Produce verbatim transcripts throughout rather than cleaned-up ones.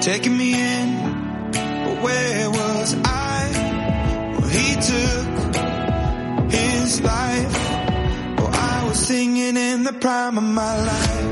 taking me in, but where was I? Well, he took his life. Oh, I was singing in the prime of my life.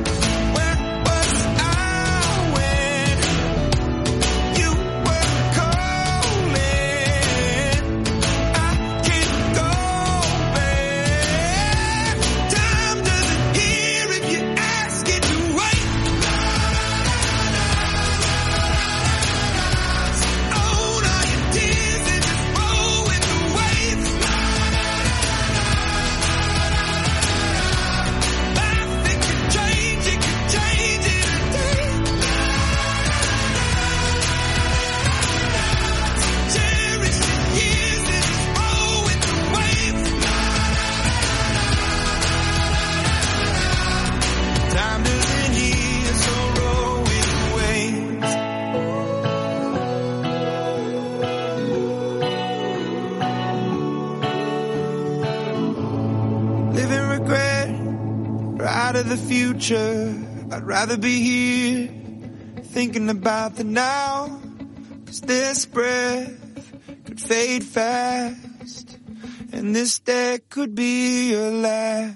The future, I'd rather be here thinking about the now, 'cause this breath could fade fast and this day could be your last.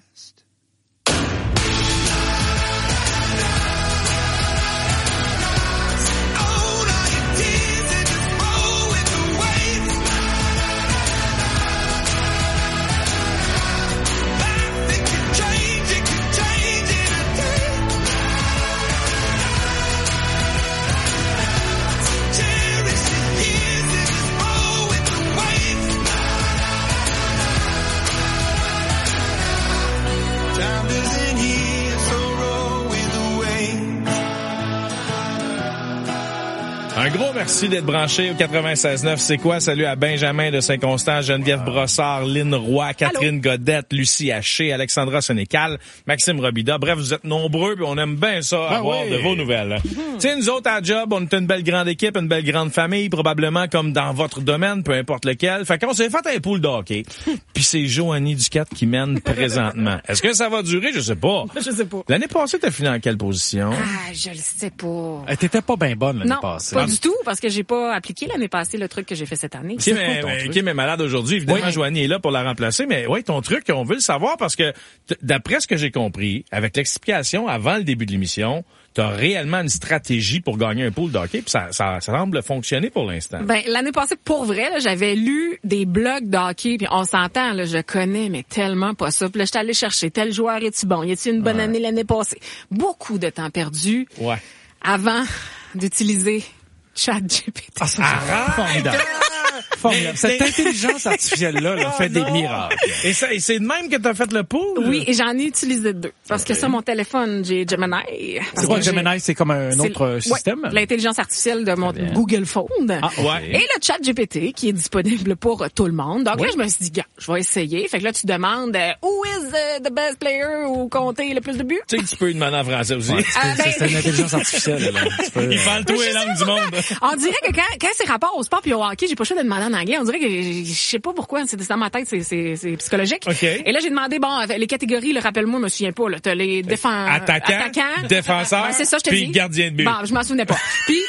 Un gros merci d'être branché au quatre-vingt-seize neuf. C'est quoi? Salut à Benjamin de Saint-Constant, Geneviève Brossard, Lynn Roy, Catherine Allô. Godette, Lucie Haché, Alexandra Sénécal, Maxime Robida. Bref, vous êtes nombreux et on aime bien ça, ah avoir oui. de vos nouvelles. Mm-hmm. Tu sais, nous autres à job, on est une belle grande équipe, une belle grande famille, probablement comme dans votre domaine, peu importe lequel. Fait qu'on s'est fait un pool de hockey. Puis c'est Joanie Duquette qui mène présentement. Est-ce que ça va durer? Je sais pas. Je sais pas. L'année passée, t'as fini en quelle position? Ah, je le sais pas. Elle t'étais pas bien bonne l'année non, passée. Pas du tout, parce que j'ai pas appliqué l'année passée le truc que j'ai fait cette année. Kim est, Kim est malade aujourd'hui. Évidemment, oui. Joanie est là pour la remplacer. Mais oui, ton truc, on veut le savoir parce que, t- d'après ce que j'ai compris, avec l'explication avant le début de l'émission, t'as réellement une stratégie pour gagner un pool de hockey, puis ça, ça, ça semble fonctionner pour l'instant. Ben, l'année passée, pour vrai, là, j'avais lu des blogs de hockey, puis on s'entend, là, je connais, mais tellement pas ça. Puis là, j'étais allée chercher tel joueur, est-tu bon? Y a-t-il une bonne ouais. année l'année passée? Beaucoup de temps perdu. Ouais. Avant d'utiliser ChatGPT. Ah, ça, c'est formidable. Formidable. Cette intelligence artificielle-là là, fait des miracles. Et, ça, et c'est de même que t'as fait le pool? Oui, et j'en ai utilisé deux. Parce okay. que sur mon téléphone, j'ai Gemini. C'est quoi Gemini? C'est comme un autre le, système? Ouais, l'intelligence artificielle de mon Google Phone. Ah, ouais. Et le ChatGPT qui est disponible pour tout le monde. Donc oui. là, je me suis dit, gars, je vais essayer. Fait que là, tu demandes euh, who is uh, the best player ou compter le plus de buts? Tu sais que tu peux demander en français aussi. Ouais, c'est, euh, ben... c'est une intelligence artificielle. Là. Tu peux, Il parle tous les langues du monde. On dirait que quand, quand c'est rapport au sport puis au hockey, j'ai pas le choix de demander en anglais. On dirait que je sais pas pourquoi, c'est dans ma tête, c'est, c'est, c'est psychologique. Okay. Et là, j'ai demandé, bon, les catégories, le rappelle-moi, je me souviens pas, là, t'as les défenseurs, attaquants, attaquants, défenseurs, ben, c'est ça, je te puis dis. gardien de but. Bon, je m'en souvenais pas. Puis,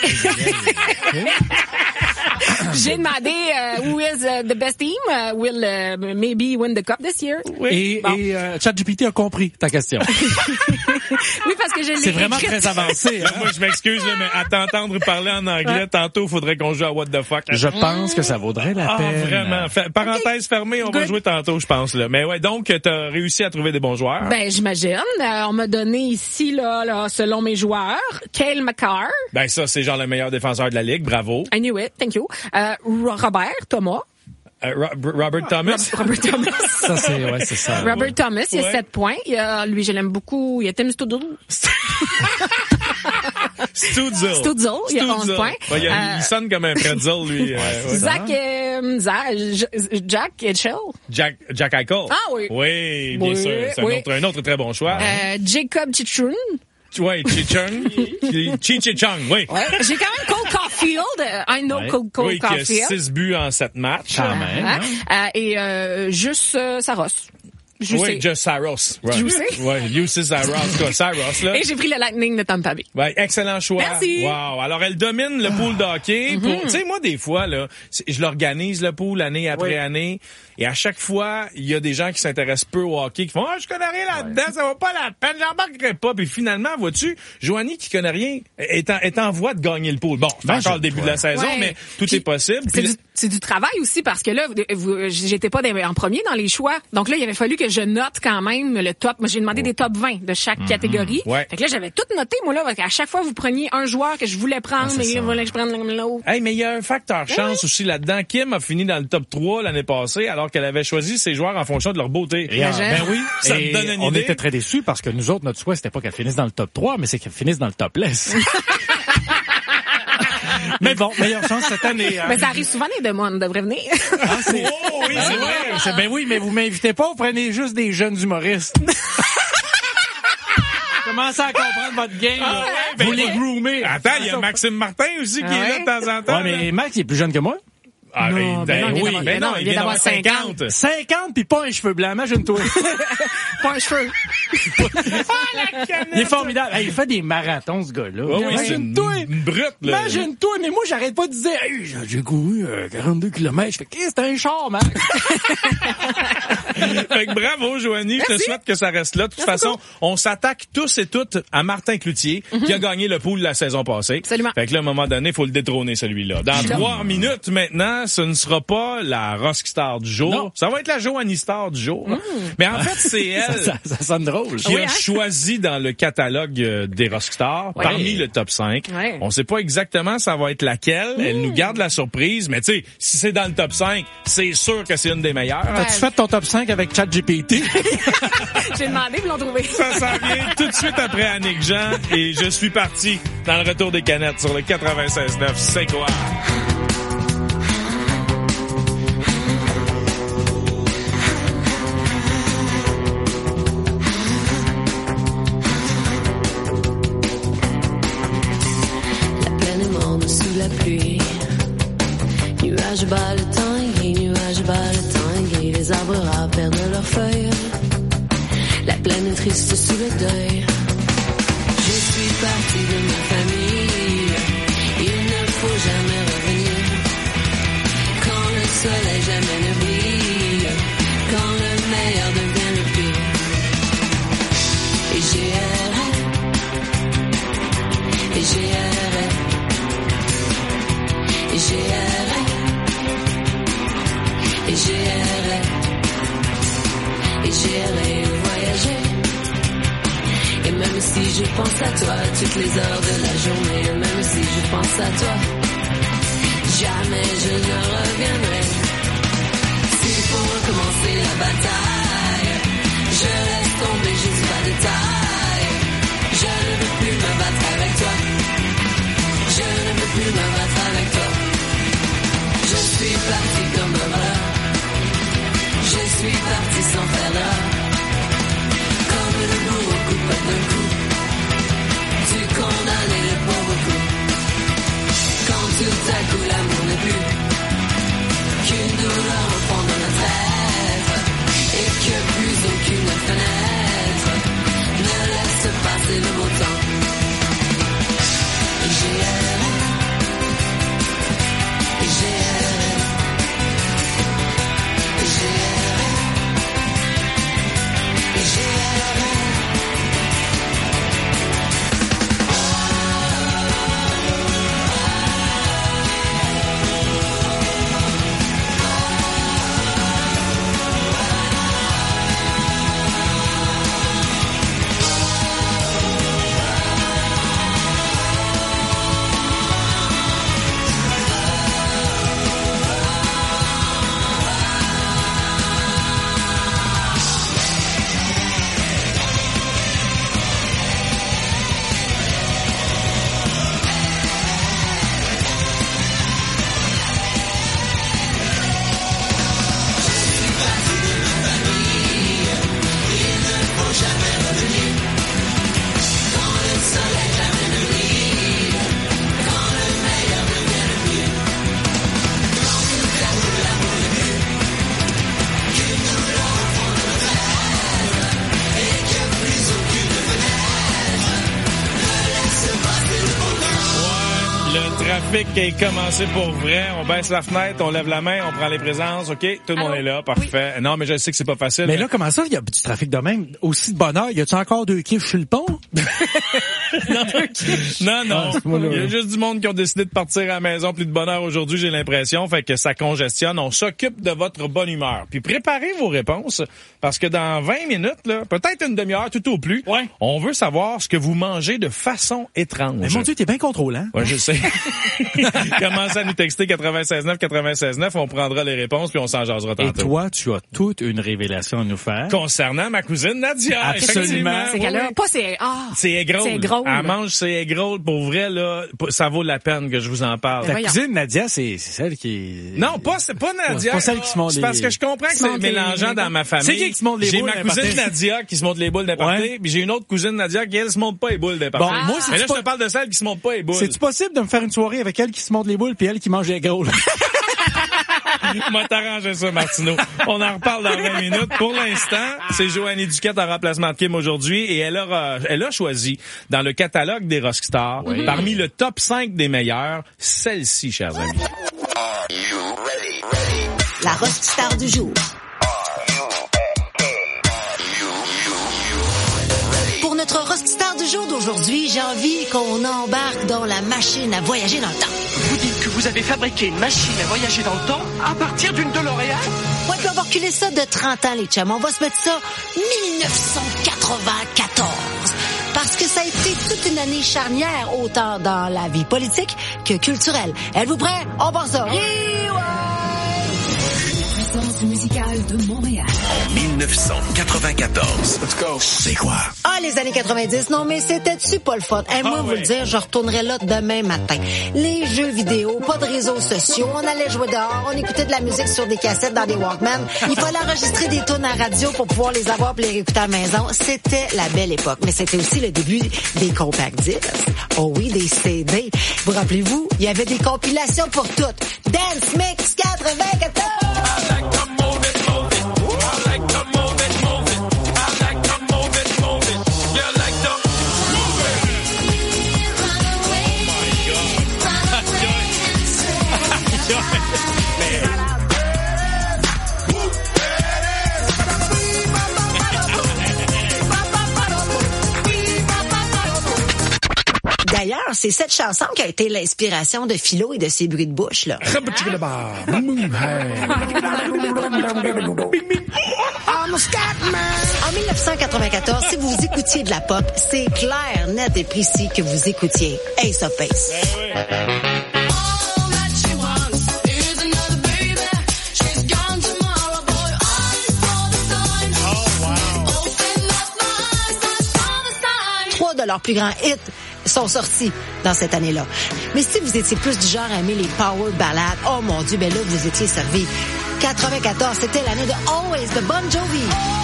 j'ai demandé, uh, who is uh, the best team, uh, will uh, maybe win the cup this year. Oui. Et, bon. et euh, ChatGPT a compris ta question. Oui, parce que je l'ai C'est vraiment écrite. très avancé. Hein? Moi, je m'excuse, là, mais à t'entendre parler en anglais, ouais. tantôt, il faudrait qu'on joue à What the fuck. Je pense que ça vaudrait la ah, peine. Vraiment. F- parenthèse okay. fermée, on Good. va jouer tantôt, je pense. Là. Mais ouais, donc, t'as réussi à trouver des bons joueurs. Ben, j'imagine. Euh, on m'a donné ici, là, là, selon mes joueurs, Cale Makar. Ben, ça, c'est genre le meilleur défenseur de la Ligue. Bravo. I knew it. Thank you. Euh, Robert Thomas. Uh, Ro- Robert Thomas. Robert Thomas. Ça, c'est, ouais, c'est ça. Robert ouais. Thomas, il a ouais. sept points. Il a, lui, je l'aime beaucoup. Il a Tim Studzul. Studzul. Studzul, il a onze points. Ouais, il, a, euh, il sonne comme un pretzel, lui. euh, ouais. Zach, euh, Zach, Jack Eichel. Jack, Jack Eichel. Ah oui. Oui, bien oui, sûr. C'est oui. un, autre, un autre très bon choix. Euh, Jacob Chichun. Oui, Chichung. Chichichung, oui. Ouais. J'ai quand même Cole Caulfield. I know ouais. Cole, Cole oui, Caulfield. qui a six buts en sept matchs. Quand même. Uh-huh. Euh, et euh, juste euh, Saros. Je oui, sais. Just Saros. Ouais. Je sais. Ouais, U C Saros, quoi, Saros, là. Et j'ai pris le Lightning de Tampa Bay. Ouais, excellent choix. Merci. Wow. Alors, elle domine le pool de hockey. Mm-hmm. Pour, tu sais, moi, des fois, là, je l'organise, le pool, année après oui. année. Et à chaque fois, il y a des gens qui s'intéressent peu au hockey, qui font, ah, oh, je connais rien là-dedans, ouais. ça vaut pas la peine, j'embarquerai pas. Puis finalement, vois-tu, Joanie, qui connaît rien, est en, est en voie de gagner le pool. Bon, c'est ben, encore le début ouais. de la saison, ouais. mais tout Puis, est possible. C'est, Puis, du, c'est du travail aussi, parce que là, vous, j'étais pas en premier dans les choix. Donc là, il avait fallu que je note quand même le top. Moi, j'ai demandé oh. des top vingt de chaque mm-hmm. catégorie. Ouais. Fait que là, j'avais tout noté, moi, là, parce qu'à chaque fois, vous preniez un joueur que je voulais prendre, ah, mais là, voilà, je prends l'autre. Hey, mais il y a un facteur chance oui. aussi là-dedans. Kim a fini dans le top trois l'année passée, alors qu'elle avait choisi ses joueurs en fonction de leur beauté. Et, ben oui, ça te donne une on idée. était très déçus parce que nous autres, notre souhait, c'était pas qu'elle finisse dans le top trois, mais c'est qu'elle finisse dans le top less. Mais bon, meilleure chance cette année. Hein. Mais ça arrive souvent, les demandes, on devrait venir. Ah, c'est... Oh, oui, c'est vrai. C'est... Ben oui, mais vous m'invitez pas, vous prenez juste des jeunes humoristes. Commencez à comprendre votre game. Ah, ouais, vous ben les ouais. groomer. Attends, il y a Maxime Martin aussi qui ah, est là de temps en temps. Ouais, mais Max, il est plus jeune que moi. Ah, non, ben, ben non, oui, mais non, il vient d'avoir cinquante. cinquante pis pas un cheveu blanc, imagine-toi. Pas un cheveu. Ah, la canette. Il est formidable. Hey, il fait des marathons, ce gars-là. Oh, oui, imagine-toi. C'est une, une brute, là. Imagine-toi, mais moi, j'arrête pas de dire, hey, j'ai couru euh, quarante-deux kilomètres. Je fais, qu'est-ce que c'est un char, Max? Fait que bravo, Joanie. Merci. Je te souhaite que ça reste là. De toute Merci façon, beaucoup. On s'attaque tous et toutes à Martin Cloutier, mm-hmm. qui a gagné le pool la saison passée. Absolument. Fait que là, à un moment donné, il faut le détrôner, celui-là. Dans trois minutes, maintenant, ce ne sera pas la Rockstar du jour. Non. Ça va être la Joanie Star du jour. Mm. Mais en fait, c'est elle ça, ça, ça sonne drôle. qui oui, a hein? choisi dans le catalogue des Rockstars, ouais. parmi le top cinq. Ouais. On sait pas exactement ça va être laquelle. Mm. Elle nous garde la surprise. Mais tu sais, si c'est dans le top cinq, c'est sûr que c'est une des meilleures. Ouais. As-tu fait ton top cinq avec ChatGPT? J'ai demandé, ils l'ont trouvé. Ça s'en vient tout de suite après Annick Jean. Et je suis parti dans le retour des canettes sur le quatre-vingt-seize neuf. C'est quoi? Nuages bas le temps gris, nuages bas le temps gris, les arbres rares perdent leurs feuilles. La plaine est triste sous le deuil. Je suis partie de ma famille, il ne faut jamais revenir. Quand le soleil jamais ne brille, quand le meilleur devient le pire. Et j'ai erré, et j'ai erré, et j'ai erré. Et j'ai erré, et j'ai erré voyager. Et même si je pense à toi toutes les heures de la journée, même si je pense à toi, jamais je ne reviendrai. S'il faut recommencer la bataille, je laisse tomber, je suis pas de taille. Je ne veux plus me battre avec toi, je ne veux plus me battre avec toi. Je suis parti comme un voleur, je suis parti sans faire d'heure. Comme le bourreau coupe d'un coup, tu condamnes le pauvre coup. Quand tout à coup l'amour n'est plus qu'une douleur au fond de notre être, et que plus aucune fenêtre ne laisse passer le beau temps. Et j'ai erré, et j'ai erré, et j'ai erré, et j'ai erré. trafic est commencé pour vrai. On baisse la fenêtre, on lève la main, on prend les présences. OK, tout le monde Allô? est là. Parfait. Oui. Non, mais je sais que c'est pas facile. Mais, mais... là, comment ça, il y a du trafic de même? Aussi de bonne heure, y a-tu encore deux kiffs sur le pont? non, non, non. Ah, il y a juste du monde qui ont décidé de partir à la maison plus de bonne heure aujourd'hui, j'ai l'impression. Fait que ça congestionne. On s'occupe de votre bonne humeur. Puis préparez vos réponses parce que dans vingt minutes, là, peut-être une demi-heure tout au plus, ouais. on veut savoir ce que vous mangez de façon étrange. Mais mon Dieu, t'es bien contrôlant. Ouais, je sais. Commencez à nous texter quatre-vingt-seize neuf quatre-vingt-seize neuf, on prendra les réponses puis on s'en jasera tantôt. Et toi, tu as toute une révélation à nous faire. Concernant ma cousine Nadia. Absolument. C'est qu'elle a pas ses, ah. C'est aigrole. C'est aigrole. Elle mange ses aigrole. Pour vrai, là, ça vaut la peine que je vous en parle. Ta cousine Nadia, c'est, c'est celle qui est... Non, pas, c'est pas Nadia. C'est pas celle qui se monte les... C'est parce que je comprends que c'est mélangeant dans ma famille. C'est qui qui se monte les j'ai boules? J'ai ma cousine Nadia qui se monte les boules d'imparté, ouais. Puis j'ai une autre cousine Nadia qui, elle, se monte pas les boules d'imparté. Bon, ah. moi, mais là, pas... je te parle de celle qui se monte pas les boules. C'est-tu possible de me faire une soirée avec elle qui se monte les boules puis elle qui mange les gros? Moi, t'arranger ça, Martineau. On en reparle dans vingt minutes. Pour l'instant, c'est Joanie Duquette en remplacement de Kim aujourd'hui et elle a, elle a choisi dans le catalogue des Rockstars, oui. parmi le top cinq des meilleurs, celle-ci, chers amis. La Rockstar du jour. Pour notre Rockstar du jour d'aujourd'hui, j'ai envie qu'on embarque dans la machine à voyager dans le temps. Vous dites que vous avez fabriqué une machine à voyager dans le temps à partir d'une DeLorean? Ouais, puis on va reculer ça de trente ans, les chums. On va se mettre ça dix-neuf cent quatre-vingt-quatorze. Parce que ça a été toute une année charnière, autant dans la vie politique que culturelle. Êtes-vous prêts? On part ça. Musicale de Montréal. En dix-neuf cent quatre-vingt-quatorze. Let's go. C'est quoi? Ah, les années quatre-vingt-dix. Non, mais c'était-tu pas le fun? Et hey, moi, ah, vous oui. le dire, je retournerai là demain matin. Les jeux vidéo, pas de réseaux sociaux. On allait jouer dehors. On écoutait de la musique sur des cassettes dans des Walkman. Il fallait enregistrer des tunes à radio pour pouvoir les avoir pour les réécouter à la maison. C'était la belle époque. Mais c'était aussi le début des compact discs. Oh oui, des C D. Vous rappelez-vous? Il y avait des compilations pour toutes. Dance Mix quatre-vingt-quatorze! D'ailleurs, c'est cette chanson qui a été l'inspiration de Philo et de ses bruits de bouche, là. En dix-neuf cent quatre-vingt-quatorze, si vous écoutiez de la pop, c'est clair, net et précis que vous écoutiez Ace of Base. Trois de leurs plus grands hits sont sortis dans cette année-là. Mais si vous étiez plus du genre à aimer les power ballades, oh mon Dieu, ben là, vous étiez servi. quatre-vingt-quatorze, c'était l'année de Always de Bon Jovi.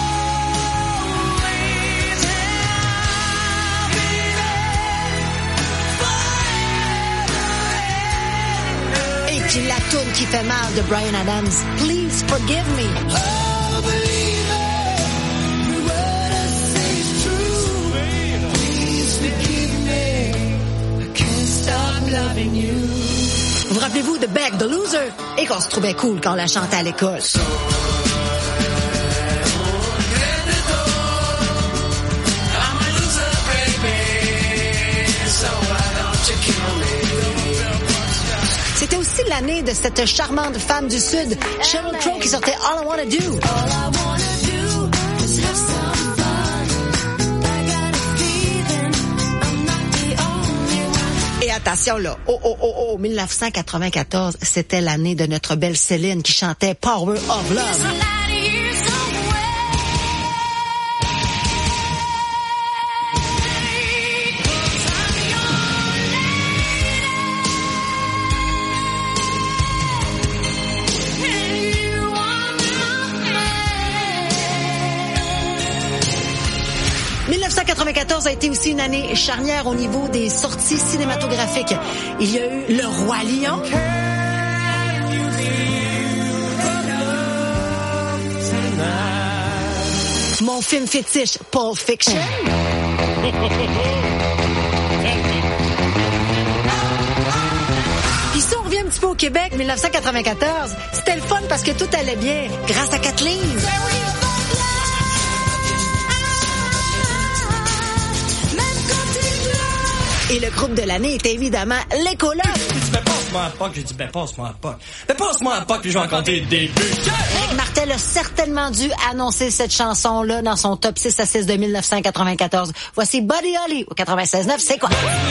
Et puis la toune qui fait mal de Bryan Adams, Please Forgive Me. Vous rappelez-vous de Beck, The Loser? Et qu'on se trouvait cool quand on la chantait à l'école. C'était aussi l'année de cette charmante femme du Sud, Sheryl Crow, qui sortait All I Wanna Do. Et attention là, oh oh oh oh, dix-neuf cent quatre-vingt-quatorze, c'était l'année de notre belle Céline qui chantait Power of Love. dix-neuf cent quatre-vingt-quatorze a été aussi une année charnière au niveau des sorties cinématographiques. Il y a eu Le Roi Lion. Mon film fétiche, Pulp Fiction. un petit peu au Québec, dix-neuf cent quatre-vingt-quatorze. C'était le fun parce que tout allait bien, grâce à Kathleen. Et le groupe de l'année était évidemment les Colocs. Ben passe-moi un poc, j'ai dit ben passe-moi un poc. Ben passe-moi un poc, puis je vais en compter le début. Rick Martel a certainement dû annoncer cette chanson-là dans son top six à six de dix-neuf cent quatre-vingt-quatorze. Voici Buddy Holly au quatre-vingt-seize neuf, c'est quoi?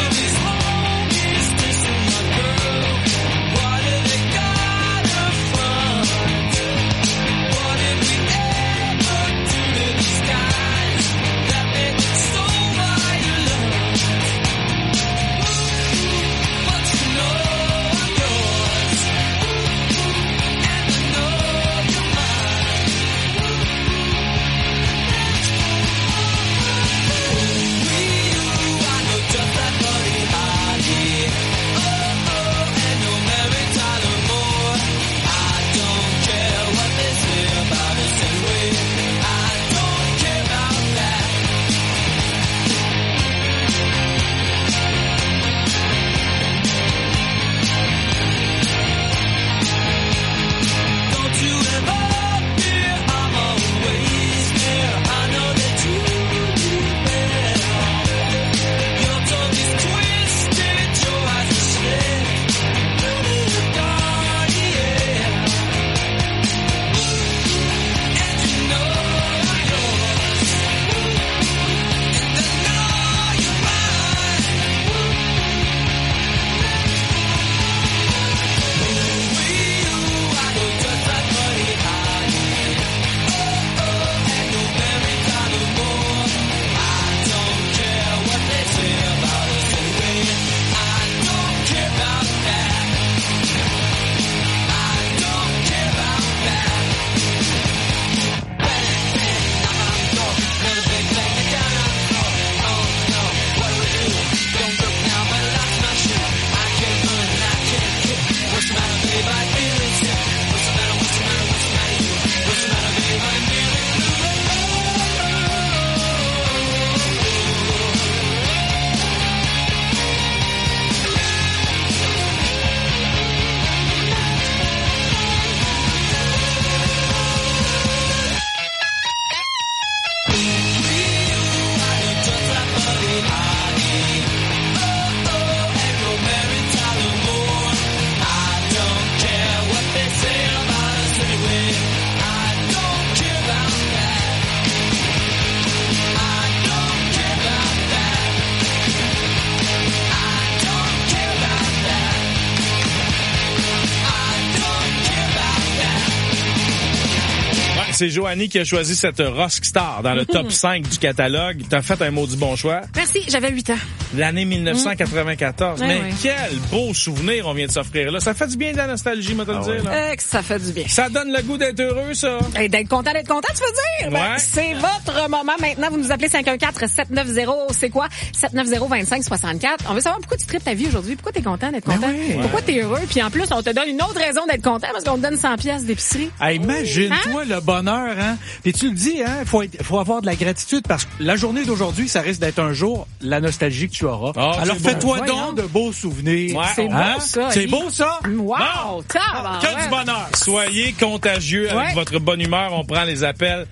C'est Joanie qui a choisi cette Rockstar dans le top cinq du catalogue. T'as fait un maudit bon choix. Merci, j'avais huit ans. L'année dix-neuf cent quatre-vingt-quatorze. Mmh. Mais ouais, ouais. quel beau souvenir on vient de s'offrir là. Ça fait du bien de la nostalgie, moi te le Ah dire. ouais. Là. Euh, que ça fait du bien. Ça donne le goût d'être heureux, ça. Et d'être content, d'être content, tu veux dire? Ouais. Ben, c'est votre moment maintenant. Vous nous appelez cinq un quatre sept neuf zéro. C'est quoi? sept neuf zéro deux cinq six quatre. On veut savoir pourquoi tu tripes ta vie aujourd'hui. Pourquoi t'es content d'être content? oui. Pourquoi t'es heureux? Puis en plus, on te donne une autre raison d'être content parce qu'on te donne cent pièces d'épicerie. Hey, imagine-toi hein? le bonheur, hein. Puis tu le dis, hein, faut être, faut avoir de la gratitude parce que la journée d'aujourd'hui, ça risque d'être un jour la nostalgie que tu auras. Oh, alors fais-toi bon. donc Voyons. de beaux souvenirs. Ouais. C'est Hein? beau, ça. C'est Il- beau, ça? Wow! Bon. Tabarouette. Que du bonheur. Soyez contagieux avec Ouais. votre bonne humeur. On prend les appels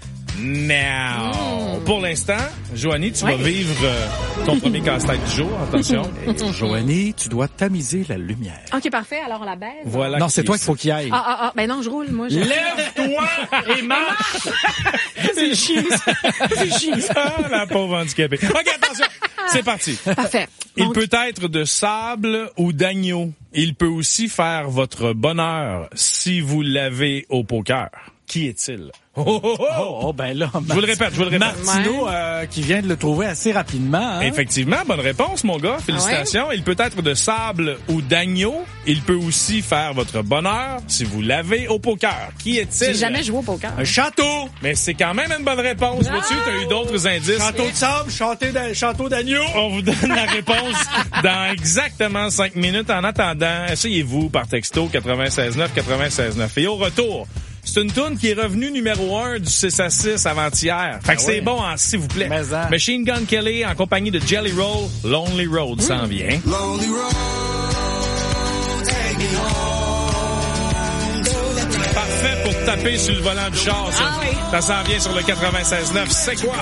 now. Mm. Pour l'instant, Joanie, tu Ouais. vas vivre euh, ton premier casse-tête du jour. Attention. Joanie, tu dois tamiser la lumière. OK, parfait. Alors, on la baise. Voilà. Non, c'est qui- toi qu'il faut qu'il aille. Ah, ah, ah. Ben non, je roule, moi. Je... Lève-toi et marche! C'est chiant. C'est chiant. Ah, la pauvre handicapée. OK, attention. C'est parti. Parfait. Il Donc, peut être de sable ou d'agneau. Il peut aussi faire votre bonheur si vous l'avez au poker. Qui est-il? Oh, oh, oh, oh. Oh, oh, ben là. Je vous le répète, je vous le répète. Martineau, euh, qui vient de le trouver assez rapidement. Hein? Effectivement, bonne réponse, mon gars. Félicitations. Il peut être de sable ou d'agneau. Il peut aussi faire votre bonheur si vous l'avez au poker. Qui est-il? j'ai jamais joué au poker. Un château. Mais c'est quand même une bonne réponse. Ah! Vois-tu, t'as eu d'autres indices. Château de sable, château d'a- château d'agneau. On vous donne la réponse dans exactement cinq minutes. En attendant, essayez-vous par texto quatre-vingt-seize neuf quatre-vingt-seize neuf. Et au retour, c'est une toune qui est revenue numéro un du six à six avant-hier. Fait que Ah c'est ouais. bon, hein, s'il vous plaît. Mais en. Machine Gun Kelly en compagnie de Jelly Roll, Lonely Road s'en vient. Lonely road, take Parfait pour taper sur le volant du char, ça. Ah oui. Ça s'en vient sur le quatre-vingt-seize neuf. C'est quoi?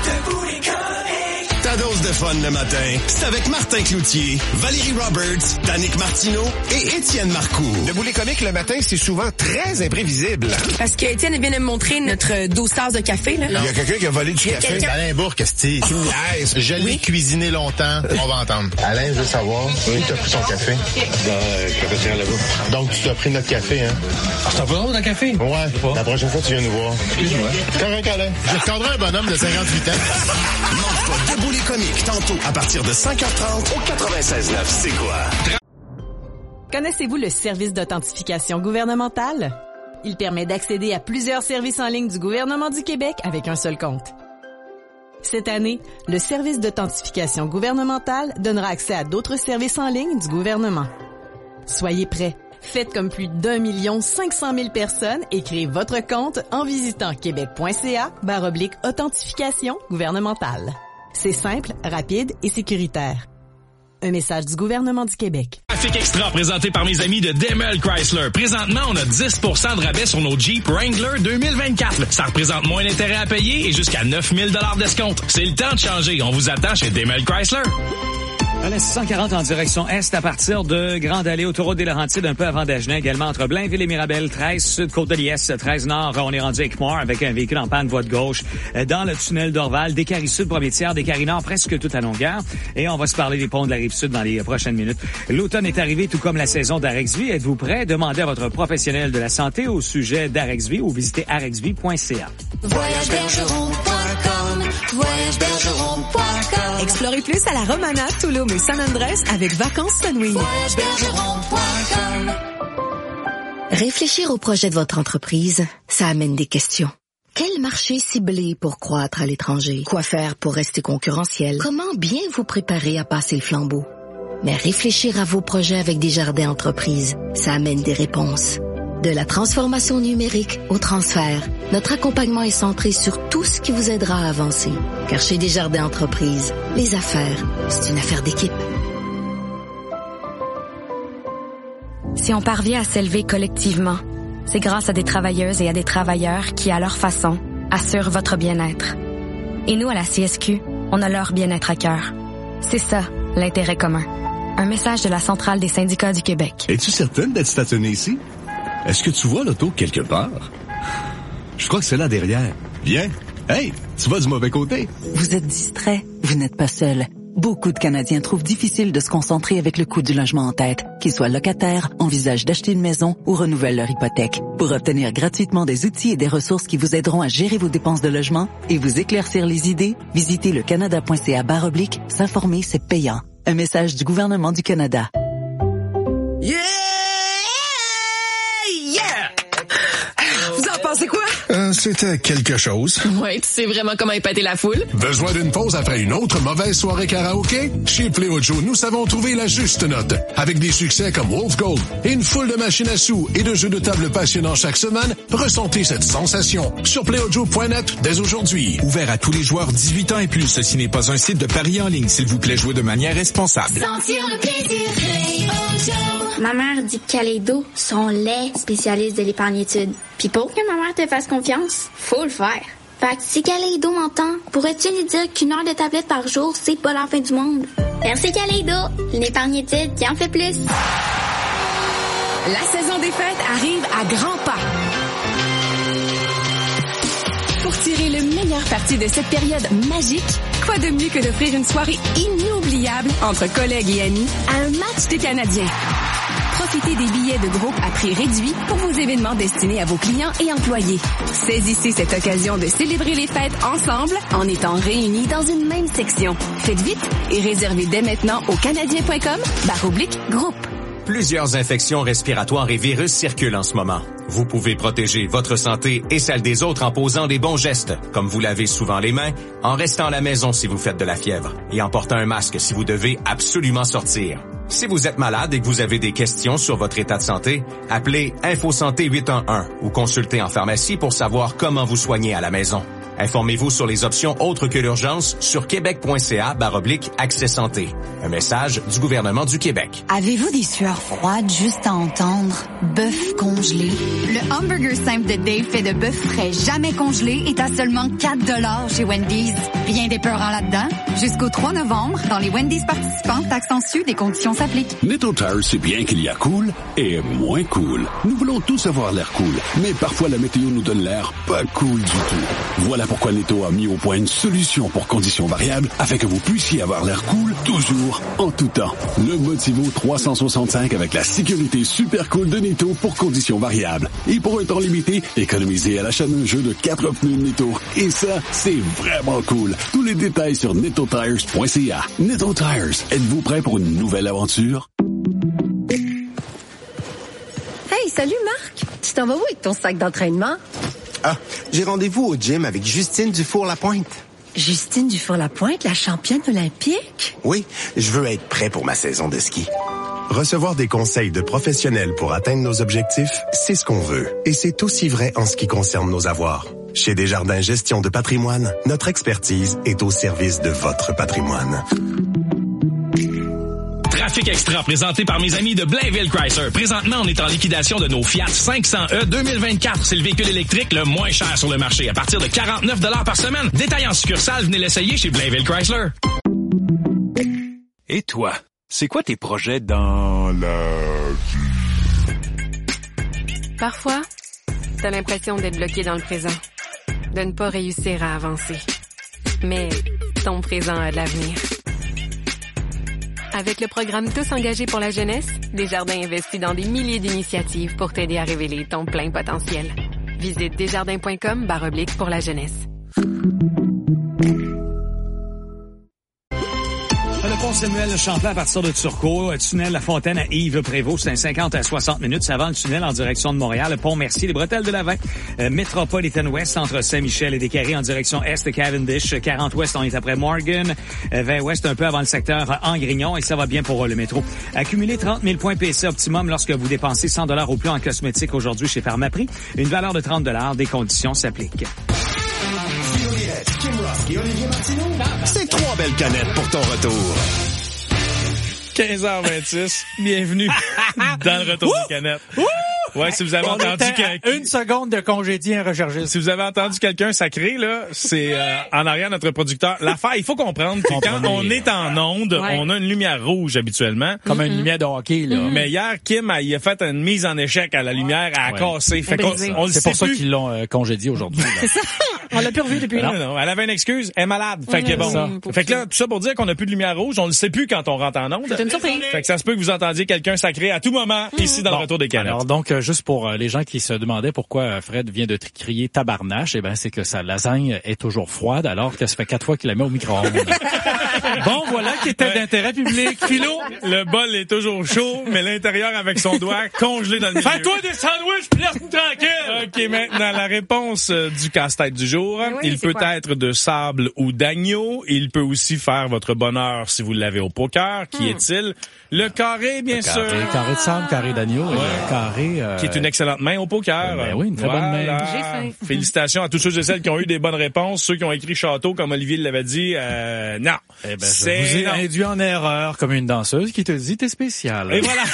Ta dose de fun le matin, c'est avec Martin Cloutier, Valérie Roberts, Danick Martineau et Étienne Marcoux. Debout les comiques le matin, c'est souvent très imprévisible. Parce que Étienne vient de me montrer notre douze tasses de café, là. Il y a quelqu'un qui a volé du café. quelqu'un- Alain Bourque, esti. Tu me niaises. Je l'ai cuisiné longtemps. On va entendre. Alain, je veux savoir, oui, tu as pris son café. Dans le cafetière là-bas. Donc, tu t'as pris notre café, hein? Je t'en veux dans le café? Ouais. La prochaine fois, tu viens nous voir. Excuse-moi. Correct, Alain. Je recadrerai un bonhomme de cinquante-huit ans. Mange pas Debout les comiques, tantôt à partir de cinq heures trente au quatre-vingt-seize neuf. C'est quoi? Connaissez-vous le service d'authentification gouvernementale? Il permet d'accéder à plusieurs services en ligne du gouvernement du Québec avec un seul compte. Cette année, le service d'authentification gouvernementale donnera accès à d'autres services en ligne du gouvernement. Soyez prêts. Faites comme plus d'un million cinq cent mille personnes et créez votre compte en visitant québec.ca barre oblique authentification gouvernementale. C'est simple, rapide et sécuritaire. Un message du gouvernement du Québec. Trafic Extra présenté par mes amis de Demel Chrysler. Présentement, on a dix pour cent de rabais sur nos Jeep Wrangler deux mille vingt-quatre. Ça représente moins d'intérêt à payer et jusqu'à neuf mille dollars d'escompte. C'est le temps de changer. On vous attend chez Demel Chrysler. À la six cent quarante en direction est à partir de Grande Allée, autoroute des Laurentides, un peu avant Dagenais, également entre Blainville et Mirabel, treize sud, Côte-de-Liesse, treize nord, on est rendu avec Moore avec un véhicule en panne, voie de gauche, dans le tunnel d'Orval, Décarie sud, premier tiers, Décarie nord, presque toute à longueur, et on va se parler des ponts de la Rive-Sud dans les prochaines minutes. L'automne est arrivé, tout comme la saison d'Arexvie. Êtes-vous prêt? Demandez à votre professionnel de la santé au sujet d'Arexvie ou visitez arexvie point c a. voyage bergeron point com, voyage bergeron point com. Explorez plus à la Romana, Tulum et San Andrés avec Vacances Sunwing. voyage bergeron point com. Réfléchir au projet de votre entreprise, ça amène des questions. Quel marché cibler pour croître à l'étranger? Quoi faire pour rester concurrentiel? Comment bien vous préparer à passer le flambeau? Mais réfléchir à vos projets avec Desjardins Entreprises, ça amène des réponses. De la transformation numérique au transfert, notre accompagnement est centré sur tout ce qui vous aidera à avancer. Car chez Desjardins Entreprises, les affaires, c'est une affaire d'équipe. Si on parvient à s'élever collectivement, c'est grâce à des travailleuses et à des travailleurs qui, à leur façon, assurent votre bien-être. Et nous, à la C S Q, on a leur bien-être à cœur. C'est ça, l'intérêt commun. Un message de la Centrale des syndicats du Québec. Es-tu certaine d'être stationnée ici? Est-ce que tu vois l'auto quelque part? Je crois que c'est là derrière. Viens. Hey, tu vas du mauvais côté. Vous êtes distrait. Vous n'êtes pas seul. Beaucoup de Canadiens trouvent difficile de se concentrer avec le coût du logement en tête. Qu'ils soient locataires, envisagent d'acheter une maison ou renouvellent leur hypothèque. Pour obtenir gratuitement des outils et des ressources qui vous aideront à gérer vos dépenses de logement et vous éclaircir les idées, visitez le canada point c a barre oblique. S'informer, c'est payant. Un message du gouvernement du Canada. Yeah! Vous en pensez quoi? Euh, c'était quelque chose. Ouais, tu sais vraiment comment épater la foule. Besoin d'une pause après une autre mauvaise soirée karaoké? Chez Pléo Joe, nous savons trouver la juste note. Avec des succès comme Wolf Gold et une foule de machines à sous et de jeux de table passionnants chaque semaine, ressentez cette sensation sur pléo joe point net dès aujourd'hui. Ouvert à tous les joueurs dix-huit ans et plus, ceci n'est pas un site de paris en ligne. S'il vous plaît, jouez de manière responsable. Sentir le plaisir, Pléo Joe. Ma mère dit que Kaleido sont les spécialistes de l'épargnitude. Puis pour que ma mère te fasse confiance, faut le faire. Fait que si Kaleido m'entend, pourrais-tu lui dire qu'une heure de tablette par jour, c'est pas la fin du monde? Merci Kaleido, une épargnitude qui en fait plus. La saison des fêtes arrive à grands pas. Pour tirer le meilleur parti de cette période magique, quoi de mieux que d'offrir une soirée inoubliable entre collègues et amis à un match des Canadiens. Profitez des billets de groupe à prix réduit pour vos événements destinés à vos clients et employés. Saisissez cette occasion de célébrer les fêtes ensemble en étant réunis dans une même section. Faites vite et réservez dès maintenant au canadien point com barre oblique groupe. Plusieurs infections respiratoires et virus circulent en ce moment. Vous pouvez protéger votre santé et celle des autres en posant des bons gestes, comme vous lavez souvent les mains, en restant à la maison si vous faites de la fièvre et en portant un masque si vous devez absolument sortir. Si vous êtes malade et que vous avez des questions sur votre état de santé, appelez InfoSanté huit un un ou consultez en pharmacie pour savoir comment vous soigner à la maison. Informez-vous sur les options autres que l'urgence sur québec.ca barre oblique accès santé. Un message du gouvernement du Québec. Avez-vous des sueurs froides juste à entendre? Bœuf congelé. Le hamburger simple de Dave fait de bœuf frais jamais congelé est à seulement quatre dollars chez Wendy's. Rien d'épeurant là-dedans. Jusqu'au trois novembre, dans les Wendy's participants, taxes en sus, des conditions s'appliquent. Netto Tires sait bien qu'il y a cool et moins cool. Nous voulons tous avoir l'air cool, mais parfois la météo nous donne l'air pas cool du tout. Voilà pourquoi Netto a mis au point une solution pour conditions variables afin que vous puissiez avoir l'air cool toujours, en tout temps. Le Motivo trois cent soixante-cinq avec la sécurité super cool de Netto pour conditions variables. Et pour un temps limité, économisez à l'achat d'un jeu de quatre pneus Netto. Et ça, c'est vraiment cool. Tous les détails sur netto tires point c a. Netto Tires, êtes-vous prêt pour une nouvelle aventure? Hey, salut Marc! Tu t'en vas où avec ton sac d'entraînement? Ah, j'ai rendez-vous au gym avec Justine Dufour-Lapointe. Justine Dufour-Lapointe, la championne olympique? Oui, je veux être prêt pour ma saison de ski. Recevoir des conseils de professionnels pour atteindre nos objectifs, c'est ce qu'on veut. Et c'est aussi vrai en ce qui concerne nos avoirs. Chez Desjardins Gestion de patrimoine, notre expertise est au service de votre patrimoine. Trafic Extra, présenté par mes amis de Blainville Chrysler. Présentement, on est en liquidation de nos Fiat cinq cents E deux mille vingt-quatre. C'est le véhicule électrique le moins cher sur le marché, à partir de quarante-neuf dollars par semaine. Détail en succursale, venez l'essayer chez Blainville Chrysler. Et toi, c'est quoi tes projets dans la vie? Parfois, t'as l'impression d'être bloqué dans le présent, de ne pas réussir à avancer. Mais ton présent a de l'avenir. Avec le programme Tous engagés pour la jeunesse, Desjardins investit dans des milliers d'initiatives pour t'aider à révéler ton plein potentiel. Visite desjardins.com barre oblique pour la jeunesse. Le pont Samuel Champlain à partir de Turcot, tunnel La Fontaine à Yves-Prévost, c'est un cinquante à soixante minutes. C'est avant le tunnel en direction de Montréal, le pont Mercier, les bretelles de l'Avent. Euh, Metropolitan West entre Saint-Michel et Descaries en direction est de Cavendish. quarante Ouest, on est après Morgan. Euh, vingt Ouest, un peu avant le secteur Angrignon et ça va bien pour euh, le métro. Accumulez trente mille points P C optimum lorsque vous dépensez cent dollars au plus en cosmétique aujourd'hui chez Pharmaprix. Une valeur de trente dollars, des conditions s'appliquent. C'est trois belles canettes pour ton retour. quinze heures vingt-six, bienvenue dans le retour des canettes. Ouais, si vous avez on entendu quelqu'un... une seconde de congédier un recherchiste. Si vous avez entendu quelqu'un sacré, là, c'est euh, en arrière notre producteur. L'affaire, il faut comprendre que quand on est en onde, ouais. on a une lumière rouge habituellement. Comme mm-hmm. une lumière de hockey, là. Mm-hmm. Mais hier, Kim, a, il a fait une mise en échec à la lumière, elle a ouais. cassé. Fait qu'on, on c'est pour ça qu'ils l'ont euh, congédié aujourd'hui. C'est ça. On l'a plus revu depuis là. Non, non, elle avait une excuse, elle est malade. Fait que bon. Ça. Fait que là, tout ça pour dire qu'on n'a plus de lumière rouge, on le sait plus quand on rentre en onde. C'est une surprise. Fait que ça se peut que vous entendiez quelqu'un sacré à tout moment mm-hmm. ici dans bon. le retour des canettes. Alors donc, euh, juste pour euh, les gens qui se demandaient pourquoi Fred vient de crier tabarnache, eh ben c'est que sa lasagne est toujours froide alors que ça fait quatre fois qu'il la met au micro-ondes. Bon, voilà qui était ouais. d'intérêt public. Philo, le bol est toujours chaud, mais l'intérieur avec son doigt congelé dans le milieu. Fais-toi des sandwichs, puis laisse-nous tranquille. OK, maintenant, la réponse euh, du casse-tête du jour. Oui, il peut quoi? être de sable ou d'agneau. Il peut aussi faire votre bonheur si vous l'avez au poker. Qui hmm. est-il? Le carré, bien le sûr. Carré, carré de sable, carré d'agneau. Ouais. Le carré... Euh... Qui est une excellente main au poker. Ben oui, une très voilà. bonne main. J'ai faim. Félicitations à tous ceux et celles qui ont eu des bonnes réponses. Ceux qui ont écrit château, comme Olivier l'avait dit, euh, non. Eh ben, je vous ai induit en erreur, comme une danseuse qui te dit t'es spécial. Et voilà.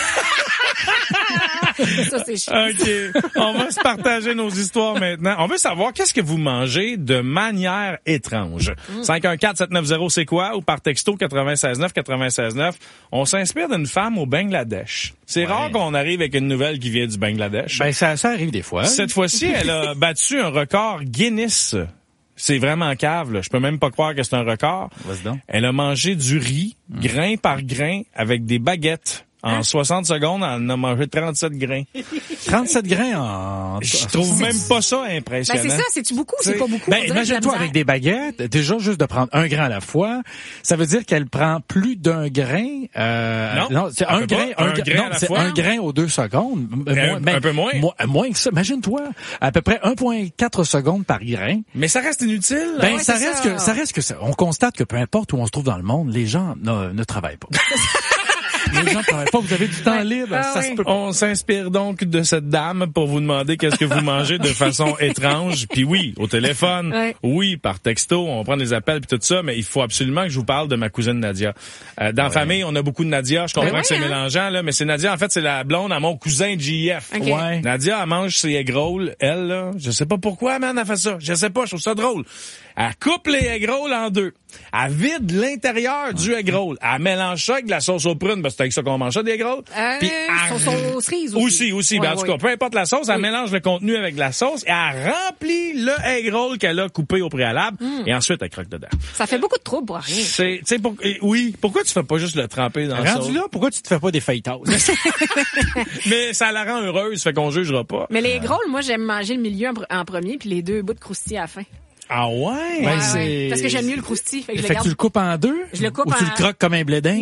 Ça, c'est chiant. OK. On va se partager nos histoires maintenant. On veut savoir qu'est-ce que vous mangez de manière étrange. Mm. cinq un quatre sept neuf zéro c'est quoi? Ou par texto quatre-vingt-seize neuf quatre-vingt-seize neuf. On s'inspire d'une femme au Bangladesh. C'est ouais. rare qu'on arrive avec une nouvelle qui vient du Bangladesh. Ben, ça, ça arrive des fois. Cette fois-ci, elle a battu un record Guinness. C'est vraiment cave, là. Je peux même pas croire que c'est un record. Vas-y donc. Elle a mangé du riz, mm. grain par grain, avec des baguettes. En hein? soixante secondes, elle en a mangé trente-sept grains. trente-sept grains en... Je trouve même pas ça impressionnant. Ben c'est ça, c'est-tu beaucoup? C'est pas beaucoup. Ben, imagine-toi avec des baguettes, déjà juste de prendre un grain à la fois, ça veut dire qu'elle prend plus d'un grain, euh, non, non c'est un grain, un, un grain non, à la c'est fois. un grain aux deux secondes. Un, moins, ben, un peu moins. moins. Moins que ça. Imagine-toi. À peu près un virgule quatre secondes par grain. Mais ça reste inutile. Ben, ouais, ça reste ça. que, ça reste que ça. On constate que peu importe où on se trouve dans le monde, les gens ne, ne travaillent pas. Les gens ne travaillent pas, vous avez du temps Ouais. libre. Ah, ça oui. se peut pas. On s'inspire donc de cette dame pour vous demander qu'est-ce que vous mangez de façon étrange. Puis oui, au téléphone, Ouais. oui, par texto, on prend des appels puis tout ça, mais il faut absolument que je vous parle de ma cousine Nadia. Euh, dans la famille, on a beaucoup de Nadia. Je comprends Ben que c'est oui, hein? mélangeant, là, mais c'est Nadia, en fait, c'est la blonde à mon cousin J F. Ok. Ouais. Nadia, elle mange ses egg rolls. Elle, là, je sais pas pourquoi, man, elle fait ça. Je sais pas, je trouve ça drôle. Elle coupe les egg rolls en deux. Elle vide l'intérieur du egg roll. Elle mélange ça avec de la sauce aux prunes, parce que c'est avec ça qu'on mange ça, des egg rolls. Euh, Puis sauce elle- aux cerises aussi. aussi. Aussi, Ouais, Ben, en tout ouais. cas, peu importe la sauce, elle Oui. mélange le contenu avec la sauce et elle remplit le egg roll qu'elle a coupé au préalable Mm. et ensuite elle croque dedans. Ça fait beaucoup de troubles pour rien. C'est, tu sais, pour, et oui, pourquoi tu fais pas juste le tremper dans la sauce? Rendu là, pourquoi tu te fais pas des fajitas? Mais ça la rend heureuse, fait qu'on jugera pas. Mais les gros, moi, j'aime manger le milieu en, pr- en premier, puis les deux bouts de croustilles à la fin. Ah ouais? Ouais, Ben, ouais. c'est- Parce que j'aime mieux le croustilles. Fait que je Fait le que garde tu le coupes en deux? Je le coupe Ou tu en- le croques comme un blé d'Inde?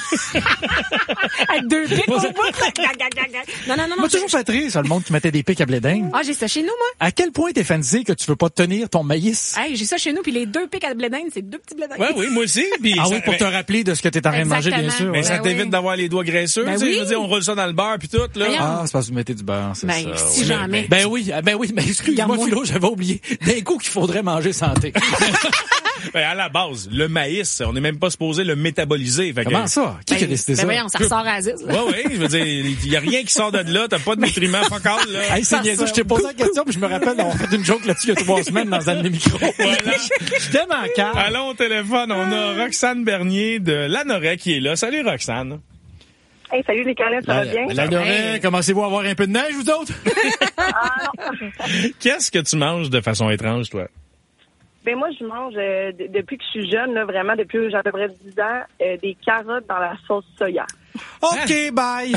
avec deux pics au bout. Non, non, non, non. M'a toujours fait rire, ça, le monde qui mettait des pics à blé d'Inde. Ah, j'ai ça chez nous, moi. À quel point t'es fancy que tu veux pas tenir ton maïs? Hey, j'ai ça chez nous, puis les deux pics à blé d'Inde, c'est deux petits blé d'Inde. Ouais, oui, moi aussi. Puis Ah ça- oui, pour te rappeler de ce que t'es en train de manger, bien Exactement. sûr. Mais ouais. ça Ben t'évite oui. d'avoir les doigts graisseux, Ben tu sais, oui. je veux dire, on roule ça dans le beurre puis tout, là. Voyons. Ah, c'est parce que vous mettez du beurre, c'est Ben, ça. si ouais. jamais. Ben oui, ah, ben oui, mais excuse-moi, Regarde-moi. Philo, j'avais oublié. D'un coup qu'il faudrait manger santé. Ben, à la base, le maïs, on n'est même pas supposé le métaboliser. Fait que- Comment ça? Qui Ben, a décidé ben ça? voyons, ça ressort à Aziz. là. Ouais, ouais, je veux dire, il y a rien qui sort de là, t'as pas de nutriments focal, là. Hey, c'est niaiseux, je t'ai posé la question, puis je me rappelle d'avoir fait une joke là-dessus il y a trois semaines dans un de mes micros. Voilà. Je t'aime en calme. Allons au téléphone, on a Roxane Bernier de Lanoret qui est là. Salut Roxane. Hey, salut les câlins, ça va bien? La Lorraine, commencez-vous à avoir un peu de neige, vous autres? Qu'est-ce que tu manges de façon étrange, toi? Ben moi, je mange, euh, d- depuis que je suis jeune, là, vraiment, depuis que j'ai à peu près dix ans, euh, des carottes dans la sauce soya. OK, bye.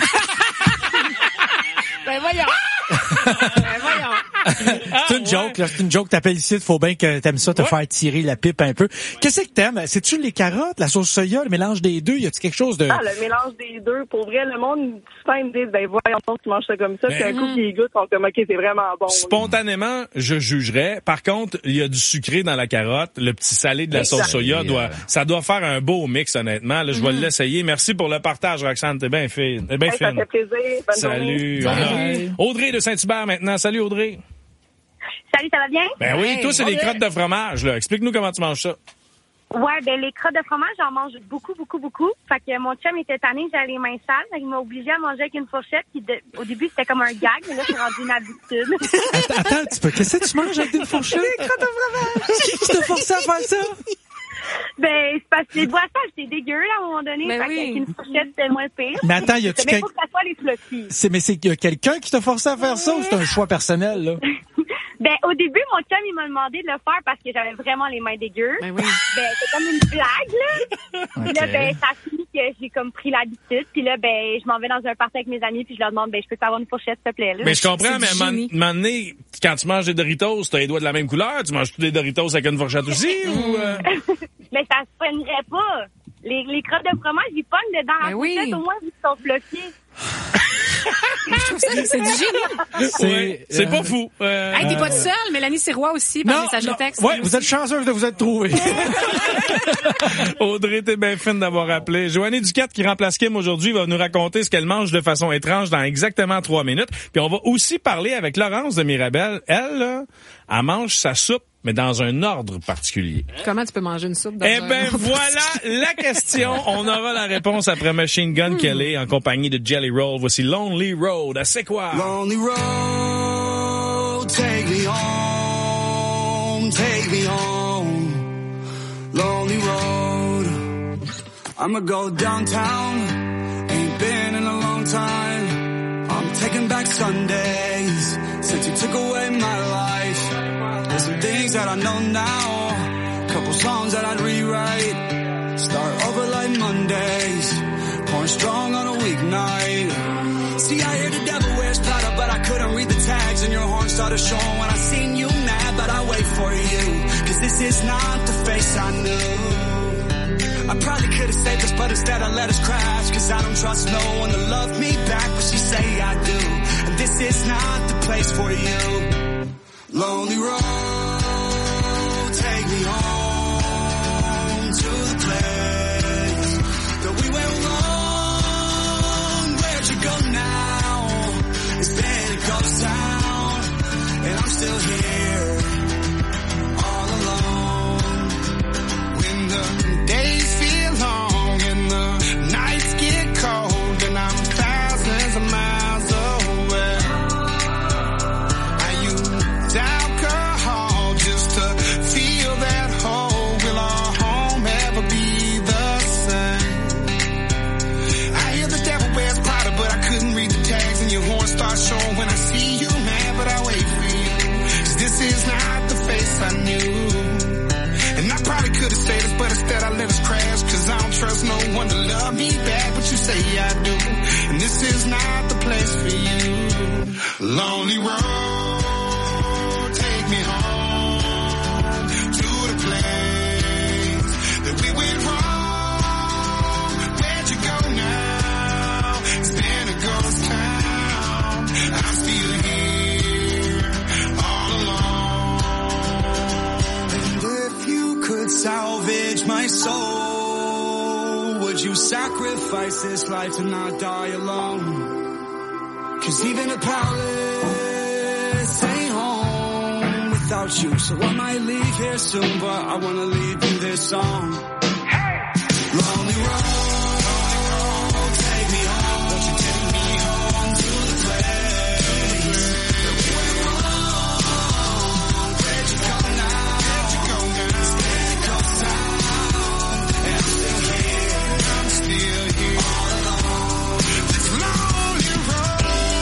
Ben voyons. ben voyons. C'est une joke, là. C'est une joke. T'appelles ici, il faut bien que t'aimes ça, te faire tirer la pipe un peu. Qu'est-ce que t'aimes? C'est-tu les carottes, la sauce soya, le mélange des deux? Y a-tu quelque chose de... Ah, le mélange des deux. Pour vrai, le monde, souvent, ils me disent, ben voyons, tu manges ça comme ça. Puis un coup, qu'ils goûtent, ils sont comme, OK, c'est vraiment bon. Spontanément, je jugerais. Par contre, il y a du sucré dans la carotte. Le petit salé de la Exact. sauce soya, doit, ça doit faire un beau mix, honnêtement. Là, je vais l'essayer. Merci pour le partage, Roxane. T'es bien fine. T'es bien Hey, ça fine. fait plaisir. Bonne journée. Salut. Salut. Audrey de Saint-Hubert maintenant. Salut Audrey. Salut, ça va bien? Ben oui, toi, c'est les crottes de fromage, là. Explique-nous comment tu manges ça. Ouais, ben les crottes de fromage, j'en mange beaucoup, beaucoup, beaucoup. Fait que mon chum était tanné, j'avais les mains sales. Fait qu'il m'a obligé à manger avec une fourchette. Qui de... Au début, c'était comme un gag, mais là, c'est rendu une habitude. Attends, attends un petit peu. Qu'est-ce que tu manges avec une fourchette? Des crottes de fromage! Qui t'a forcé à faire ça? Ben, c'est parce que les boissons, c'était dégueu, là, à un moment donné. Ben fait oui. qu'avec une fourchette, c'était moins pire. Mais attends, y a-tu Mais quel- faut que ça soit les fluffy. C'est, mais c'est, y a quelqu'un qui t'a forcé à faire ça ou c'est un choix personnel, là? Ben, au début, mon chum, il m'a demandé de le faire parce que j'avais vraiment les mains dégueu. Ben oui. Ben, c'est comme une blague, là. Puis là, Ok. ben, ça a fini que j'ai comme pris l'habitude. Puis là, ben, je m'en vais dans un party avec mes amis puis je leur demande, ben, je peux avoir une fourchette, s'il te plaît, là. Mais je comprends, C'est mais à du un génie. moment donné, quand tu manges des Doritos, t'as les doigts de la même couleur. Tu manges tous des Doritos avec une fourchette aussi, ou, euh? Mais ça se pognerait pas. Les, les crottes de fromage, ils pognent dedans Ben la oui. fourchette, au moins, ils sont bloqués. Je trouve ça, c'est du génie. C'est, Ouais, c'est euh, pas fou. Euh, Hey, t'es pas tout seul. Mélanie Sirois aussi, par message de texte. Ouais, vous êtes chanceuse de vous être trouvés. Audrey, t'es bien fine d'avoir appelé. Joannie Duquette, qui remplace Kim aujourd'hui, va nous raconter ce qu'elle mange de façon étrange dans exactement trois minutes. Puis on va aussi parler avec Laurence de Mirabel. Elle, là, elle mange sa soupe, mais dans un ordre particulier. Comment tu peux manger une soupe dans Eh un... ben voilà la question. On aura la réponse après Machine Gun Kelly en compagnie de Jelly Roll. Voici Lonely Road. Ah, c'est quoi? Lonely road, take me home, take me home. Lonely road, I'ma go downtown. Ain't been in a long time. I'm taking back Sundays since you took away my life. There's some things that I know now, couple songs that I'd rewrite. Start over like Mondays, pouring strong on a weeknight. See, I hear the devil wears Prada, but I couldn't read the tags, and your horn started showing when I seen you mad, but I wait for you, cause this is not the face I knew. I probably could've saved us, but instead I let us crash, cause I don't trust no one to love me back when she say I do, and this is not the place for you. Lonely road, take me home to the place that we went let us crash, cause I don't trust no one to love me back, but you say I do. And this is not the place for you. Lonely road, take me home to the place that we went wrong. Where'd you go now? It's been a ghost town. I'm still here, all alone. And if you could salvage my soul, would you sacrifice this life and not die alone? Cause even a palace ain't home without you. So I might leave here soon, but I wanna leave you this song. Hey! Lonely road, take me home. Won't you take me home to the place that we went wrong? Where'd you go now? Where'd you go now? It's been a ghost town, and I'm still here. I'm still here, all alone. This lonely road.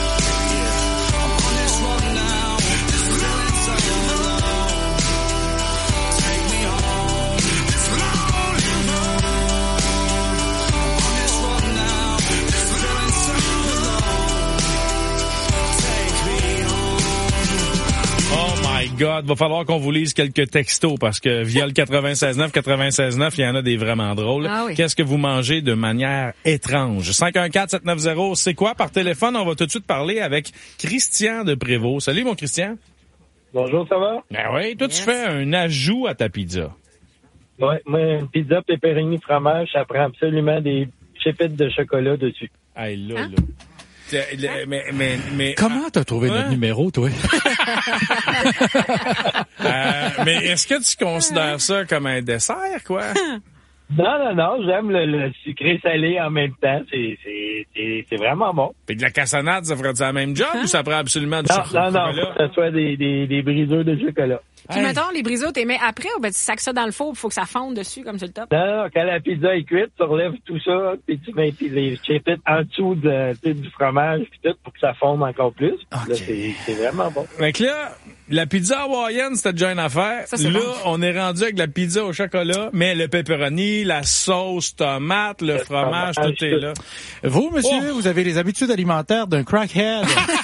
God, va falloir qu'on vous lise quelques textos parce que via le quatre-vingt-seize neuf, quatre-vingt-seize neuf, il y en a des vraiment drôles. Ah oui. Qu'est-ce que vous mangez de manière étrange? cinq un quatre sept neuf zéro, c'est quoi? Par téléphone, on va tout de suite parler avec Christian de Prévost. Salut, mon Christian. Bonjour, ça va? Ben oui, toi, yes. Tu fais un ajout à ta pizza. Oui, moi, une pizza pepperoni fromage, ça prend absolument des pépites de chocolat dessus. Hey, là, hein? là. Le, mais, mais, mais, Comment t'as trouvé hein? notre numéro, toi? euh, mais est-ce que tu considères ça comme un dessert, quoi? Non, non, non, j'aime le, le sucré salé en même temps. C'est, c'est, c'est, c'est vraiment bon. Puis de la cassonade, ça ferait-tu la même job hein? Ou ça prend absolument du non, chocolat? Non, non, non, que ce soit des, des, des briseurs de chocolat. Puis hey. Mettons, les briseurs, t'es mets après ou ben tu sacs ça dans le four, il faut que ça fonde dessus comme sur le top? Non, non, quand la pizza est cuite, tu relèves tout ça, puis tu mets les chipettes en dessous de, du fromage, puis tout, pour que ça fonde encore plus. Okay. Là, c'est, c'est vraiment bon. Fait que là, la pizza hawaïenne, c'était déjà une affaire. Ça, là, bon. On est rendu avec la pizza au chocolat, mais le pepperoni, la sauce tomate, le, le fromage, fromage, tout est là. Vous, monsieur, oh. vous avez les habitudes alimentaires d'un crackhead.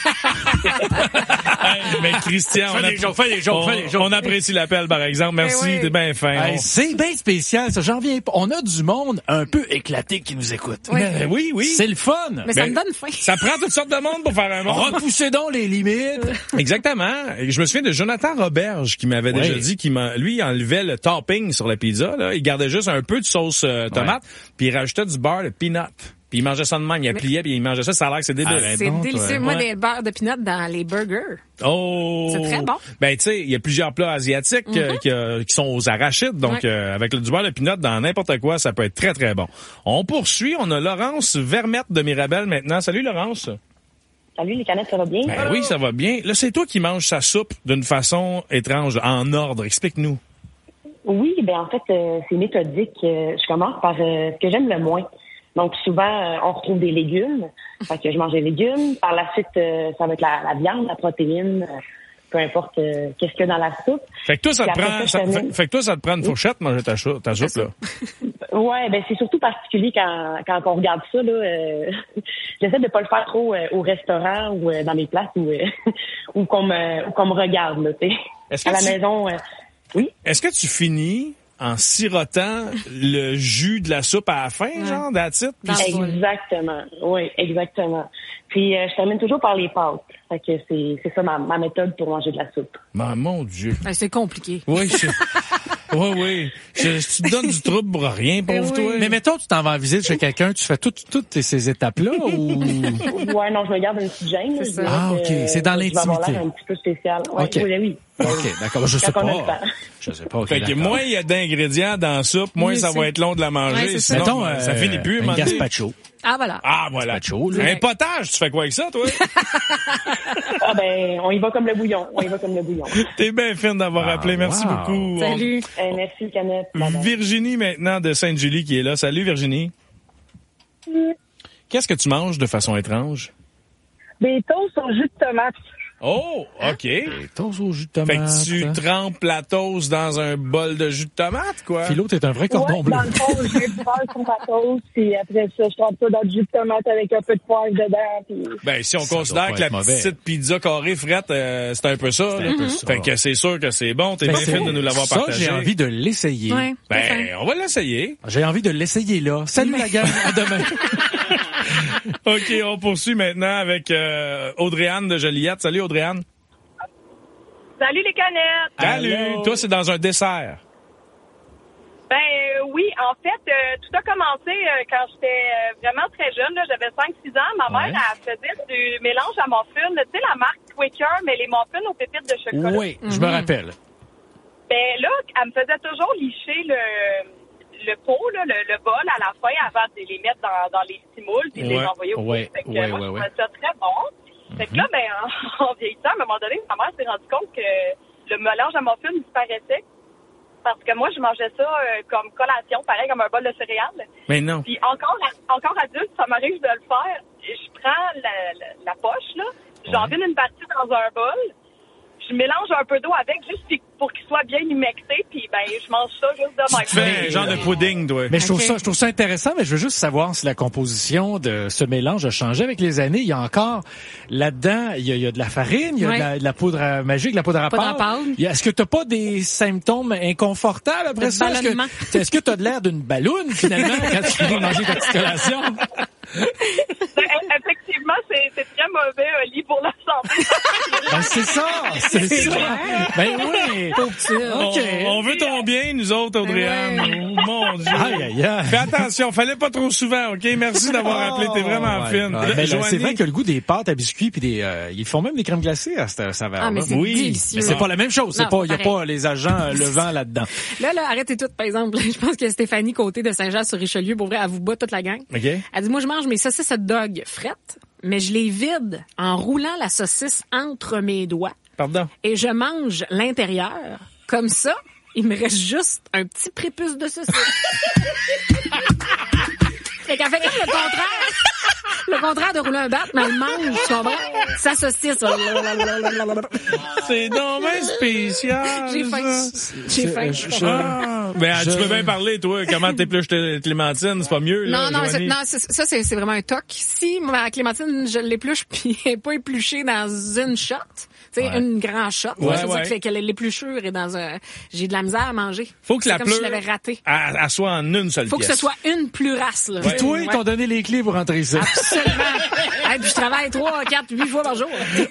Hey, mais Christian, on, des jokes, fais des jokes, on, fais des jokes. On apprécie l'appel, par exemple. Merci, oui. T'es bien fin. Hey, on... C'est bien spécial, ça. J'en viens pas. On a du monde un peu éclaté qui nous écoute. Oui, mais, oui, oui. C'est le fun. Mais ça ben, me donne faim. Ça prend toutes sortes de monde pour faire un monde. Repoussez donc les limites. Exactement. Je me souviens de Jonathan Roberge qui m'avait oui. déjà dit qu'il m'a, lui, il enlevait le topping sur la pizza, là. Il gardait juste un peu de sauce euh, tomate, ouais. Puis il rajoutait du beurre de peanut. Puis il mangeait ça de même, il a plié, puis il mangeait ça, ça a l'air que c'est débile. Ah, c'est délicieux. Ouais. Moi, des beurres de peanut dans les burgers. Oh! C'est très bon. Ben, tu sais, il y a plusieurs plats asiatiques mm-hmm. qui, euh, qui sont aux arachides, donc ouais. euh, avec le, du beurre de peanut dans n'importe quoi, ça peut être très, très bon. On poursuit, on a Laurence Vermette de Mirabel maintenant. Salut, Laurence. Salut, les canettes, ça va bien? Ben oui, ça va bien. Là, c'est toi qui manges sa soupe d'une façon étrange, en ordre. Explique-nous. Oui, ben en fait, euh, c'est méthodique. Euh, je commence par euh, ce que j'aime le moins. Donc, souvent, euh, on retrouve des légumes. Fait que je mange des légumes. Par la suite, euh, ça va être la, la viande, la protéine, euh, peu importe euh, qu'est-ce qu'il y a dans la soupe. Fait que toi, ça te prend, ça, fait, fait que toi, ça te prend une fourchette, manger ta, chou, ta soupe, là. Ouais, ben c'est surtout particulier quand, quand on regarde ça, là. Euh, j'essaie de pas le faire trop euh, au restaurant ou euh, dans mes places où, euh, où qu'on me, où qu'on me regarde, là, tu sais. À la tu... maison, euh, oui. Est-ce que tu finis en sirotant le jus de la soupe à la fin, ouais. genre, that's it? Puis exactement. Oui, exactement. Puis, euh, je termine toujours par les pâtes. Fait que c'est, c'est ça ma, ma méthode pour manger de la soupe. Ben, mon Dieu. Ben, c'est compliqué. Oui, je... oui, oui. Je, tu te donnes du trouble pour rien, pauvre oui. toi. Mais mettons, tu t'en vas en visite chez quelqu'un, tu fais tout, toutes ces étapes-là ou? Ouais, non, je me garde une petite gêne. C'est ça. Ah, OK. Euh, c'est dans l'intimité. Je vais avoir l'air un petit peu spécial. Ouais, okay. Oui, oui. OK, d'accord. Je sais pas. Je sais pas. Okay, fait que moins il y a d'ingrédients dans la soupe, moins oui, ça c'est... va être long de la manger. Ouais, sinon, mettons, euh, ça finit plus. Un gazpacho. Ah, voilà. Ah, voilà. Gazpacho, là. Un potage, tu fais quoi avec ça, toi? Ah, ben, on y va comme le bouillon. On y va comme le bouillon. T'es bien fine d'avoir ah, appelé. Merci wow. beaucoup. Salut. On... Euh, merci, Canette. Virginie, maintenant, de Sainte-Julie, qui est là. Salut, Virginie. Oui. Qu'est-ce que tu manges de façon étrange? Des toasts au jus de tomate. Oh, OK. Des toasts au jus de tomate. Fait que tu trempes la toast dans un bol de jus de tomate, quoi. Philo, t'es un vrai cordon ouais, bleu. Dans le fond, je mets du beurre sur ma toast, puis après ça, je trempe ça dans du jus de tomate avec un peu de poivre dedans. Puis... Ben, si on Ça considère que la mauvais. petite pizza carrée frette, euh, c'est un peu ça. C'est Là. un peu ça. Fait que c'est sûr que c'est bon. T'es Ben, bien c'est fait bon. de nous l'avoir Ça, partagé. j'ai envie de l'essayer. Ouais, Ben, on va l'essayer. J'ai envie de l'essayer là. Salut la gang, à demain. OK, on poursuit maintenant avec euh, Audrey-Anne de Joliette. Salut, Audrey-Anne. Salut les canettes! Salut! Allô? Toi, c'est dans un dessert. Ben euh, oui, en fait, euh, tout a commencé euh, quand j'étais euh, vraiment très jeune. Là, j'avais cinq six ans. Ma mère, Ouais. elle faisait du mélange à muffins. Tu sais, la marque Quaker, mais les muffins aux pépites de chocolat. Oui, je me rappelle. Ben là, elle me faisait toujours licher le, le pot, là, le, le bol à la fin avant de les mettre dans, dans les petits moules et de les Ouais, envoyer au ouais, four. Fait que ouais, moi, ouais, je ouais. trouvais ça très bon. Fait que là, ben, en, en vieillissant, à un moment donné, ma mère s'est rendue compte que le mélange à muffins disparaissait. Parce que moi, je mangeais ça euh, comme collation, pareil comme un bol de céréales. Mais non. Puis encore, encore adulte, ça m'arrive de le faire. Je prends la, la, la poche, là, j'envine une partie dans un bol, je mélange un peu d'eau avec, juste pour qu'il soit bien humecté, puis ben, je mange ça juste de même. Tu fais un genre de pudding, toi. Mais je trouve Ok. ça, je trouve ça intéressant, mais je veux juste savoir si la composition de ce mélange a changé avec les années. Il y a encore, là-dedans, il y a, il y a de la farine, il y a Ouais. de, la, de la poudre à- magique, de la poudre à Poudre à pâte. pâte. Il y a- Est-ce que t'as pas des symptômes inconfortables après De ça? Est-ce ballonnement. que, est-ce que t'as de l'air d'une balloune, finalement, quand tu finis de manger ta petite collation? Ben, effectivement, c'est, c'est très mauvais, Oli, pour la santé. Ben, c'est ça, c'est ça. Ben oui. OK. On, on veut ton bien, nous autres, Audrey-Anne. Oh, mon Dieu. Aïe, aïe, aïe. Fais attention, fallait pas trop souvent, OK? Merci d'avoir appelé, t'es vraiment Oh, fine. my God. Là, Mais là, Joanie- c'est vrai que le goût des pâtes à biscuits puis des, euh, ils font même des crèmes glacées à cette saveur-là. Ah, mais c'est Oui. délicieux. Mais c'est pas la même chose. C'est Non, pas, il y a pareil. pas les agents euh, levant là-dedans. Là, là, arrêtez tout, par exemple. Je pense que Stéphanie Côté de Saint-Jean-sur-Richelieu, pour vrai, elle vous bat toute la gang. OK. Elle dit, moi, je mange mes saucisses hot dog frettes, mais je les vide en roulant la saucisse entre mes doigts. Pardon. Et je mange l'intérieur. Comme ça, il me reste juste un petit prépuce de saucisse. Fait qu'elle fait comme le contraire. Le contraire de rouler un bat, mais elle mange, tu comprends? Sa saucisse. C'est donc bien spécial. J'ai faim. ça. J'ai faim. Je- je- Ah, ben, Je- tu peux bien parler, toi. Comment t'épluches tes clémentines? C'est pas mieux, là, Non, non, c'est- Joanie? non, c'est- ça, c'est c'est vraiment un toc. Si ma clémentine, je l'épluche puis elle n'est pas épluchée dans une shot, tu sais, Ouais. une grande shot, Ouais, ça veut ouais. dire que l'épluchure est dans un... J'ai de la misère à manger. Faut que C'est la comme si je pleure, l'avais raté. elle, elle soit en une seule Faut que pièce. ce soit une plus race, là. Puis toi, Ouais. ils t'ont donné les clés pour rentrer ici. Absolument. Hey, puis je travaille trois, quatre, huit fois par jour.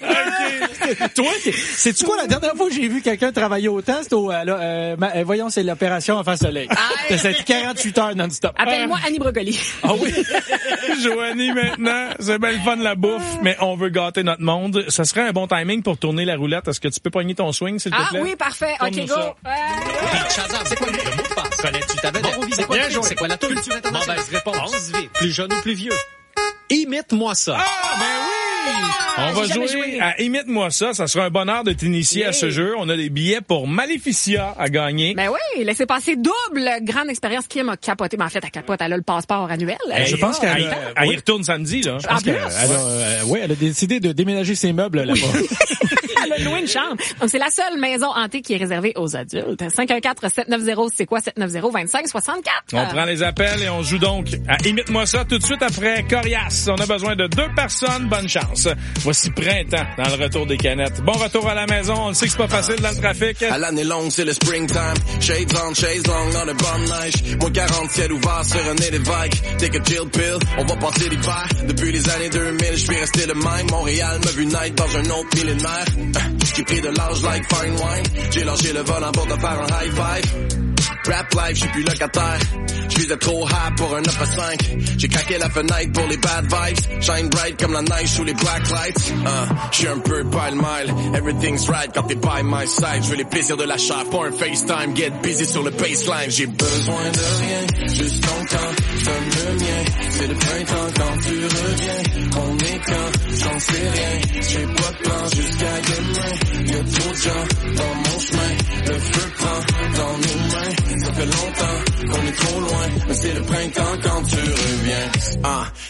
Toi, t'es- sais-tu quoi, la dernière fois que j'ai vu quelqu'un travailler autant, c'était au, euh, là, euh, ma- euh, voyons, c'est l'opération Enfant Soleil. C'était quarante-huit heures non-stop. Appelle-moi Annie Brocoli. Ah oui? Joanie, maintenant, c'est bien le fun la bouffe, mais on veut gâter notre monde. Ça serait un bon timing pour tourner la roulette. Est-ce que tu peux pogner ton swing, s'il te Ah plaît? oui, parfait. OK, Tourne-nous go. ça. Shazam, c'est quoi le mot de passe? Connais-tu ta vedette? C'est quoi le film? C'est quoi la tune? Mauvaise réponse. Pense vite. Plus jeune ou plus vieux? Imite-moi ça. Ah, ben oui! On va j'ai jamais jouer joué. à Imite-moi ça. Ça sera un bonheur de t'initier Yeah. à ce jeu. On a des billets pour Maleficia à gagner. Ben oui, laissez passer double grande expérience. Kim a capoté. Mais en fait, elle capote, elle a le passeport annuel. Hey, je pense qu'elle elle, a- elle y oui. retourne samedi, là. Je pense En plus. qu'elle elle a, euh, ouais, elle a décidé de déménager ses meubles là-bas. Elle a loué une chambre. Donc, c'est la seule maison hantée qui est réservée aux adultes. cinq un quatre, sept neuf zéro, c'est quoi? sept neuf zéro, vingt-cinq soixante-quatre. On prend les appels et on joue donc à Imite-moi ça tout de suite après Corias. On a besoin de deux personnes. Bonne chance. Voici Printemps dans le retour des canettes. Bon retour à la maison. On le sait que c'est pas facile dans le trafic. À l'année longue, c'est le springtime. Shades on, shades long, dans le bon neige. Moins quarante, ciel ouvert sur un nez d'évêque. Take a chill pill, on va passer l'hiver. Depuis les années deux mille, je suis resté le même. Montréal m'a vu naître dans un autre millénaire. Euh, J'ai pris de l'âge like fine wine. J'ai lâché le volant pour te faire un high five. Rap life, j'suis plus locataire. J'visais trop high pour un neuf à cinq. J'ai craqué la fenêtre pour les bad vibes. Shine bright comme la neige sous les black lights. Uh, j'suis un peu pile-mile. Everything's right quand t'es by my side. J'veux les plaisirs de la chair, pas un FaceTime. Get busy sur le baseline. J'ai besoin de rien, juste ton temps. J'donne le mien. C'est le printemps quand tu reviens. On est quand, j'en sais rien. J'ai pas de plan jusqu'à demain. Y'a trop de gens dans mon chemin. Le feu prend dans nos mains. Ça fait longtemps qu'on est trop loin, mais c'est le printemps quand tu reviens. Ah,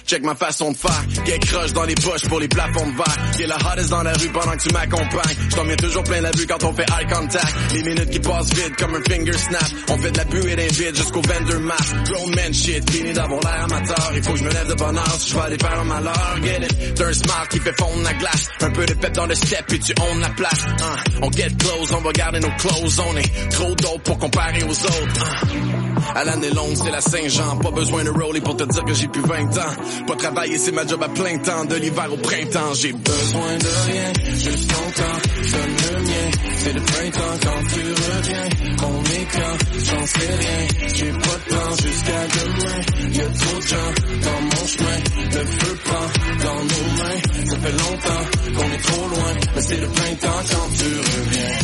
check ma façon de faire. Get crush dans les poches pour les plafonds de verre. Get la hottest dans la rue pendant que tu m'accompagnes. J't'en mets toujours plein la vue quand on fait eye contact. Les minutes qui passent vite comme un finger snap. On fait de la buée d'un vide jusqu'au vendor map. Grown man shit, fini d'avoir l'air amateur. Il faut que je me lève de bonne heure si je vais aller faire un malheur. Get it, t'as un smile qui fait fondre la glace. Un peu de pep dans le step et tu own la place. Uh, on get close, on va garder nos clothes. On est trop dope pour comparer aux autres. Uh. À l'année longue, c'est la Saint-Jean. Pas besoin de rollie pour te dire que j'ai plus vingt ans. Pas travailler, c'est ma job à plein temps. De l'hiver au printemps, j'ai besoin de rien. Juste ton temps, donne le mien. C'est le printemps quand tu reviens. On est quand, j'en sais rien. J'ai pas de temps jusqu'à demain. Y'a trop de gens dans mon chemin. Le feu prend dans nos mains. Ça fait longtemps qu'on est trop loin. Mais c'est le printemps quand tu reviens.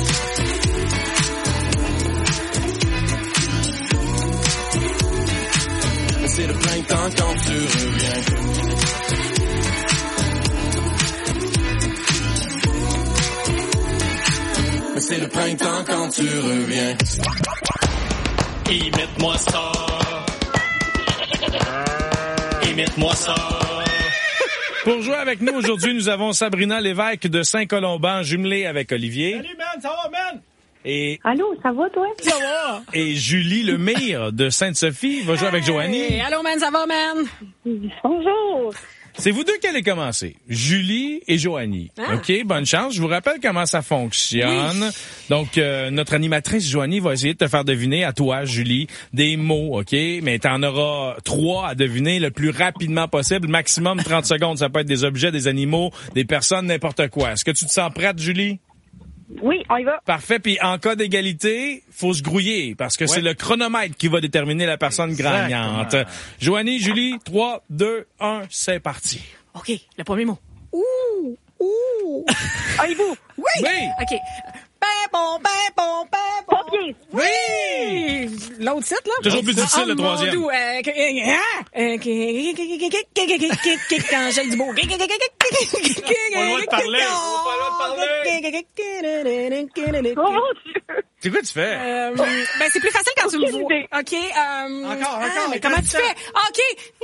C'est le printemps quand tu reviens. Mais c'est le printemps quand tu reviens. Imite-moi ça. Imite-moi ça. Pour jouer avec nous aujourd'hui, nous avons Sabrina Lévesque de Saint-Colomban, jumelée avec Olivier. Salut, man, ça va, man? Et allô, ça va, toi? Ça va. Et Julie Lemire de Sainte-Sophie va jouer hey, avec Joanie. Allô, man, ça va, man? Bonjour. C'est vous deux qui allez commencer, Julie et Joanie. Ah. OK, bonne chance. Je vous rappelle comment ça fonctionne. Oui. Donc, euh, notre animatrice Joanie va essayer de te faire deviner à toi, Julie, des mots, OK? Mais t'en auras trois à deviner le plus rapidement possible, maximum trente secondes. Ça peut être des objets, des animaux, des personnes, n'importe quoi. Est-ce que tu te sens prête, Julie? Oui, on y va. Parfait. Puis en cas d'égalité, faut se grouiller parce que ouais. c'est le chronomètre qui va déterminer la personne Exactement. gagnante. Joanie, Julie, trois, deux, un, c'est parti. OK, le premier mot. Ouh, ouh. Allez-vous? Oui. Oui. OK. Ben bon, ben bon, ben bon. Pompier. Oui. L'autre site, là. Toujours plus difficile, le troisième. Quand j'ai du beau. On doit te parler. On doit te parler. Oh mon Dieu. C'est quoi tu fais? Euh, ben, c'est plus facile quand tu me vois. OK. Euh, encore, encore. Ah, mais comment tu fais? OK.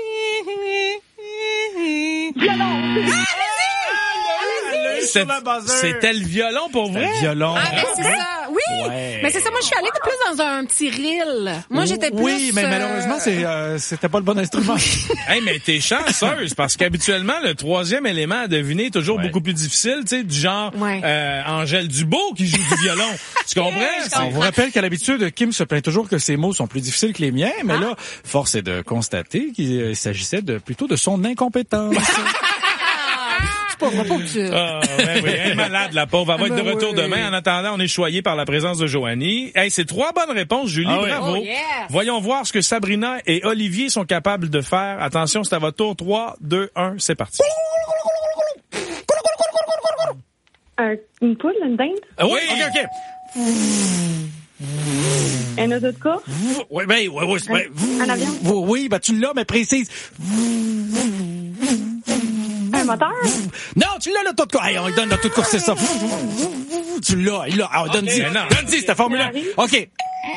Violon. Ah, C'est, c'était le violon pour vrai? Le violon. Ah, ben c'est ça. Oui. Ouais. Mais c'est ça. Moi, je suis allée plus dans un petit reel. Moi, j'étais plus... Oui, mais euh... malheureusement, c'est, euh, c'était pas le bon instrument. Hey, mais t'es chanceuse parce qu'habituellement, le troisième élément à deviner est toujours ouais. beaucoup plus difficile, tu sais, du genre ouais. euh, Angèle Dubeau qui joue du violon. Tu comprends? Yeah, on vous rappelle qu'à l'habitude, Kim se plaint toujours que ses mots sont plus difficiles que les miens, mais ah. là, force est de constater qu'il s'agissait de plutôt de son incompétence. Pas vrai, pas que tu... Ah, ben oui, elle est malade, la pauvre. Elle va être de retour oui. demain. En attendant, on est choyé par la présence de Joanie. Hey, c'est trois bonnes réponses, Julie. Ah oui. Bravo. Oh, yes. Voyons voir ce que Sabrina et Olivier sont capables de faire. Attention, c'est à votre tour. trois, deux, un, c'est parti. Euh, une poule, une dinde? Ah, oui, OK, OK. Un autre de cas? Oui, ben, oui, oui. Ben, un avion? Oui, ben, tu l'as, mais précise. Un moteur? Non, tu l'as, le taux de course. Hey, on lui donne le taux de course, c'est ça. Tu l'as, il l'a. Ah, donne-y. Okay, donne-y, cette formule-là. OK.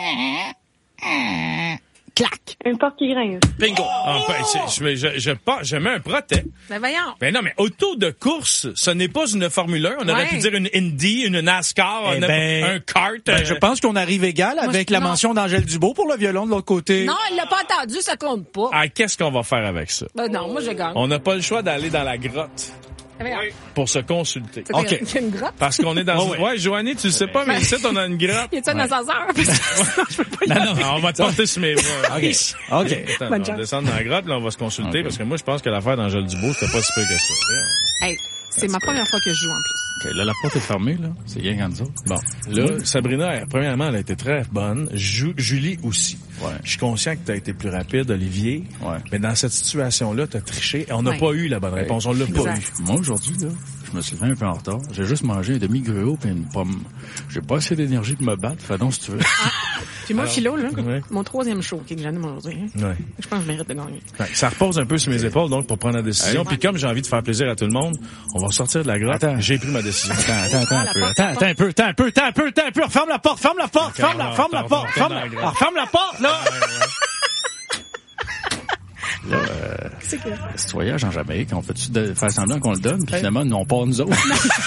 Clac. Un porte qui grince. Bingo. Ah, ben, je, je, je, je, je mets un protège. Ben voyons. Ben non, mais auto de course, ce n'est pas une Formule un. On ouais. aurait pu dire une Indy, une NASCAR, eh un, ben, un kart. Ben, euh... je pense qu'on arrive égal Moi, avec je... la non. mention d'Angèle Dubeau pour le violon de l'autre côté. Non, il l'a pas entendu, ça compte pas. Ah, qu'est-ce qu'on va faire avec ça? Ben non, moi je gagne. On n'a pas le choix d'aller dans la grotte. Oui. Pour se consulter. OK. Il y a une grotte? Parce qu'on est dans oh, une... Ouais, Joanie, tu le sais pas, mais ici, on a une grotte. Y a-tu un ascenseur? je peux pas y non, non, on va te porter sur mes bras. OK. OK. Attends, on va descendre dans la grotte, là, on va se consulter, okay. parce que moi, je pense que l'affaire d'Angèle Dubeau, c'était pas si peu que ça. Hey, c'est ma première fois que je joue en plus. OK, là, la porte est fermée, là. C'est rien qu'en nous autres. Bon. Là, oui. Sabrina, premièrement, elle a été très bonne. Ju- Julie aussi. Ouais. Je suis conscient que tu as été plus rapide, Olivier. Ouais. Mais dans cette situation-là, tu as triché. Et on n'a ouais. pas eu la bonne réponse. On l'a exact. pas eu. Moi, aujourd'hui, là, je me suis levé un peu en retard. J'ai juste mangé un demi-gruau et une pomme. J'ai pas assez d'énergie pour me battre. Fais donc si tu veux. Ah. Puis moi, Philo, là, ouais. mon troisième show qui est que j'anime aujourd'hui. Hein. Ouais. Je pense que je mérite de gagner. Ouais. Ça repose un peu sur mes épaules, donc, pour prendre la décision. Puis ouais. comme j'ai envie de faire plaisir à tout le monde, on va sortir de la grotte. Attends. J'ai pris ma décision. Attends, attends, attends un peu. Attends, attends un peu, attends un peu, attends un peu, attends un peu. Ferme la porte, ferme la porte, ferme la, ferme la porte, ferme la, ferme la porte, là. Là, euh, C'est clair. Ce voyage en Jamaïque, on fait-tu de faire semblant qu'on le donne, puis finalement, non, pas nous autres.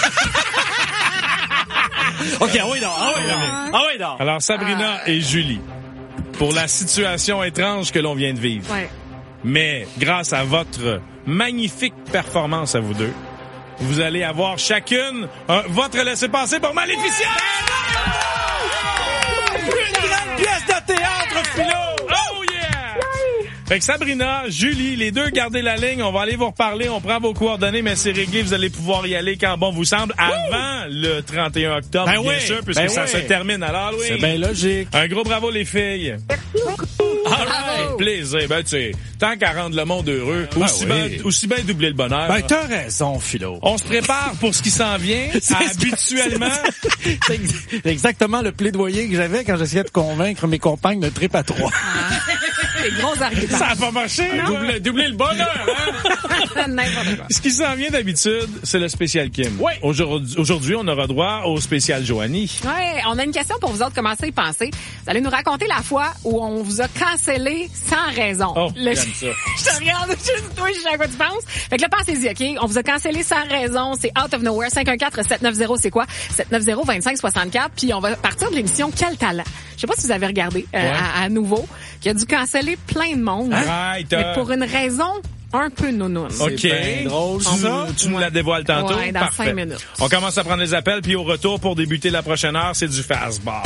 OK, ah oui, non, ah oui, non, ah oui, non. Alors, Sabrina ah. et Julie, pour la situation étrange que l'on vient de vivre, ouais. mais grâce à votre magnifique performance à vous deux, vous allez avoir chacune un, votre laissez-passer pour Maléficia! Une grande pièce de théâtre, Philo! Oh yeah! Fait que Sabrina, Julie, les deux, gardez la ligne. On va aller vous reparler. On prend vos coordonnées, mais c'est réglé. Vous allez pouvoir y aller quand bon vous semble, avant le trente et un octobre, ben bien oui, sûr, puisque ben ça oui. se termine à l'Halloween. C'est bien logique. Un gros bravo, les filles. Merci beaucoup. All right, plaisir. Ben, tu sais, tant qu'à rendre le monde heureux, ben aussi, oui. bien, aussi bien doubler le bonheur. Ben, t'as raison, Philo. On se prépare pour ce qui s'en vient. Habituellement. C'est exactement le plaidoyer que j'avais quand j'essayais de convaincre mes compagnes de trip à trois. Les gros arguments. Ça a pas marché. Doubler, doubler le bonheur, hein? N'importe quoi. Ce qui s'en vient d'habitude, c'est le spécial Kim. Oui. Aujourd'hui, aujourd'hui, on aura droit au spécial Joanie. Ouais, on a une question pour vous autres. Commencez à y penser. Vous allez nous raconter la fois où on vous a cancellé sans raison. Oh, le... j'aime ça. Je te regarde juste toi, je sais à quoi tu penses. Fait que là, pensez-y, OK? On vous a cancellé sans raison. C'est out of nowhere. cinq un quatre sept neuf zéro, c'est quoi? sept neuf zéro deux cinq six quatre. Puis on va partir de l'émission Quel talent? Je sais pas si vous avez regardé euh, ouais. à, à nouveau, qui a dû canceller plein de monde. Right, mais pour une raison un peu nounoune. OK. C'est drôle, ça. Tu nous la dévoiles tantôt? Ouais, dans Parfait. cinq minutes. On commence à prendre les appels, puis au retour, pour débuter la prochaine heure, c'est du fast-bar.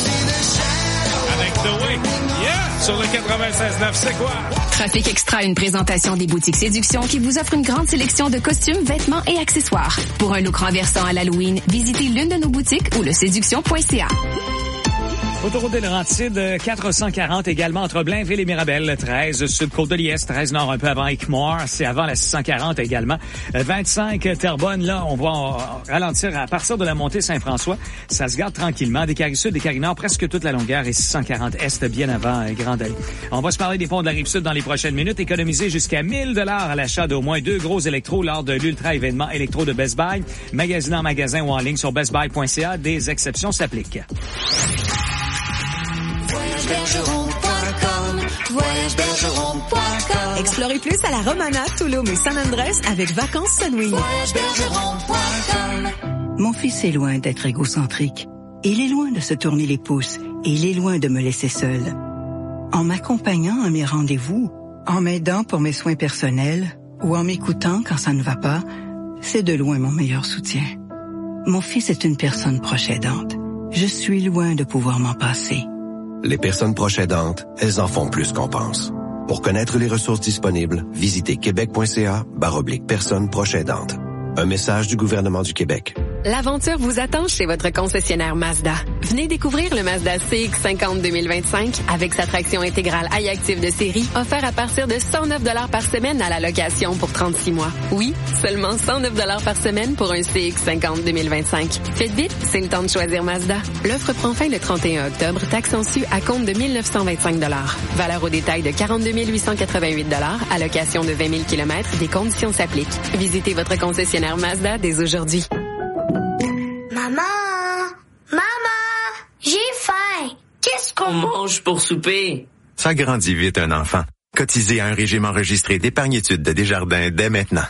Avec The Way. Yeah! Sur le quatre-vingt-seize neuf, c'est quoi? Trafic Extra, une présentation des boutiques Séduction qui vous offre une grande sélection de costumes, vêtements et accessoires. Pour un look renversant à l'Halloween, visitez l'une de nos boutiques ou le séduction point c a. Autoroute des Laurentides, quatre cent quarante également entre Blainville et Mirabel, treize sud côte de l'Iest, treize nord un peu avant Équimor, c'est avant la six cent quarante également, vingt-cinq Terrebonne, là on va ralentir à partir de la montée Saint-François, ça se garde tranquillement, des Carrés Sud, des Carrés Nord, presque toute la longueur et six cent quarante Est bien avant Grande Allée. On va se parler des ponts de la Rive-Sud dans les prochaines minutes, économiser jusqu'à mille dollars à l'achat d'au moins deux gros électros lors de l'ultra événement électro de Best Buy, magasinez en magasin ou en ligne sur best buy point c a, des exceptions s'appliquent. Explorez plus à la Romana, Tulum et San Andrés avec Vacances Sunwing. Mon fils est loin d'être égocentrique. Il est loin de se tourner les pouces et il est loin de me laisser seule. En m'accompagnant à mes rendez-vous, en m'aidant pour mes soins personnels ou en m'écoutant quand ça ne va pas, c'est de loin mon meilleur soutien. Mon fils est une personne proche aidante. Je suis loin de pouvoir m'en passer. Les personnes proches aidantes, elles en font plus qu'on pense. Pour connaître les ressources disponibles, visitez québec point c a barre oblique personnes proches aidantes. Un message du gouvernement du Québec. L'aventure vous attend chez votre concessionnaire Mazda. Venez découvrir le Mazda C X cinquante deux mille vingt-cinq avec sa traction intégrale iActive de série, offert à partir de cent neuf dollars par semaine à la location pour trente-six mois. Oui, seulement cent neuf dollars par semaine pour un C X cinquante deux mille vingt-cinq. Faites vite, c'est le temps de choisir Mazda. L'offre prend fin le trente et un octobre, taxe en su à compte de mille neuf cent vingt-cinq dollars. Valeur au détail de quarante-deux mille huit cent quatre-vingt-huit dollars, à location de vingt mille kilomètres, des conditions s'appliquent. Visitez votre concessionnaire Mazda dès aujourd'hui. Maman! Maman! J'ai faim! Qu'est-ce qu'on mange pour souper? Ça grandit vite, un enfant. Cotisez à un régime enregistré d'épargne-études de Desjardins dès maintenant.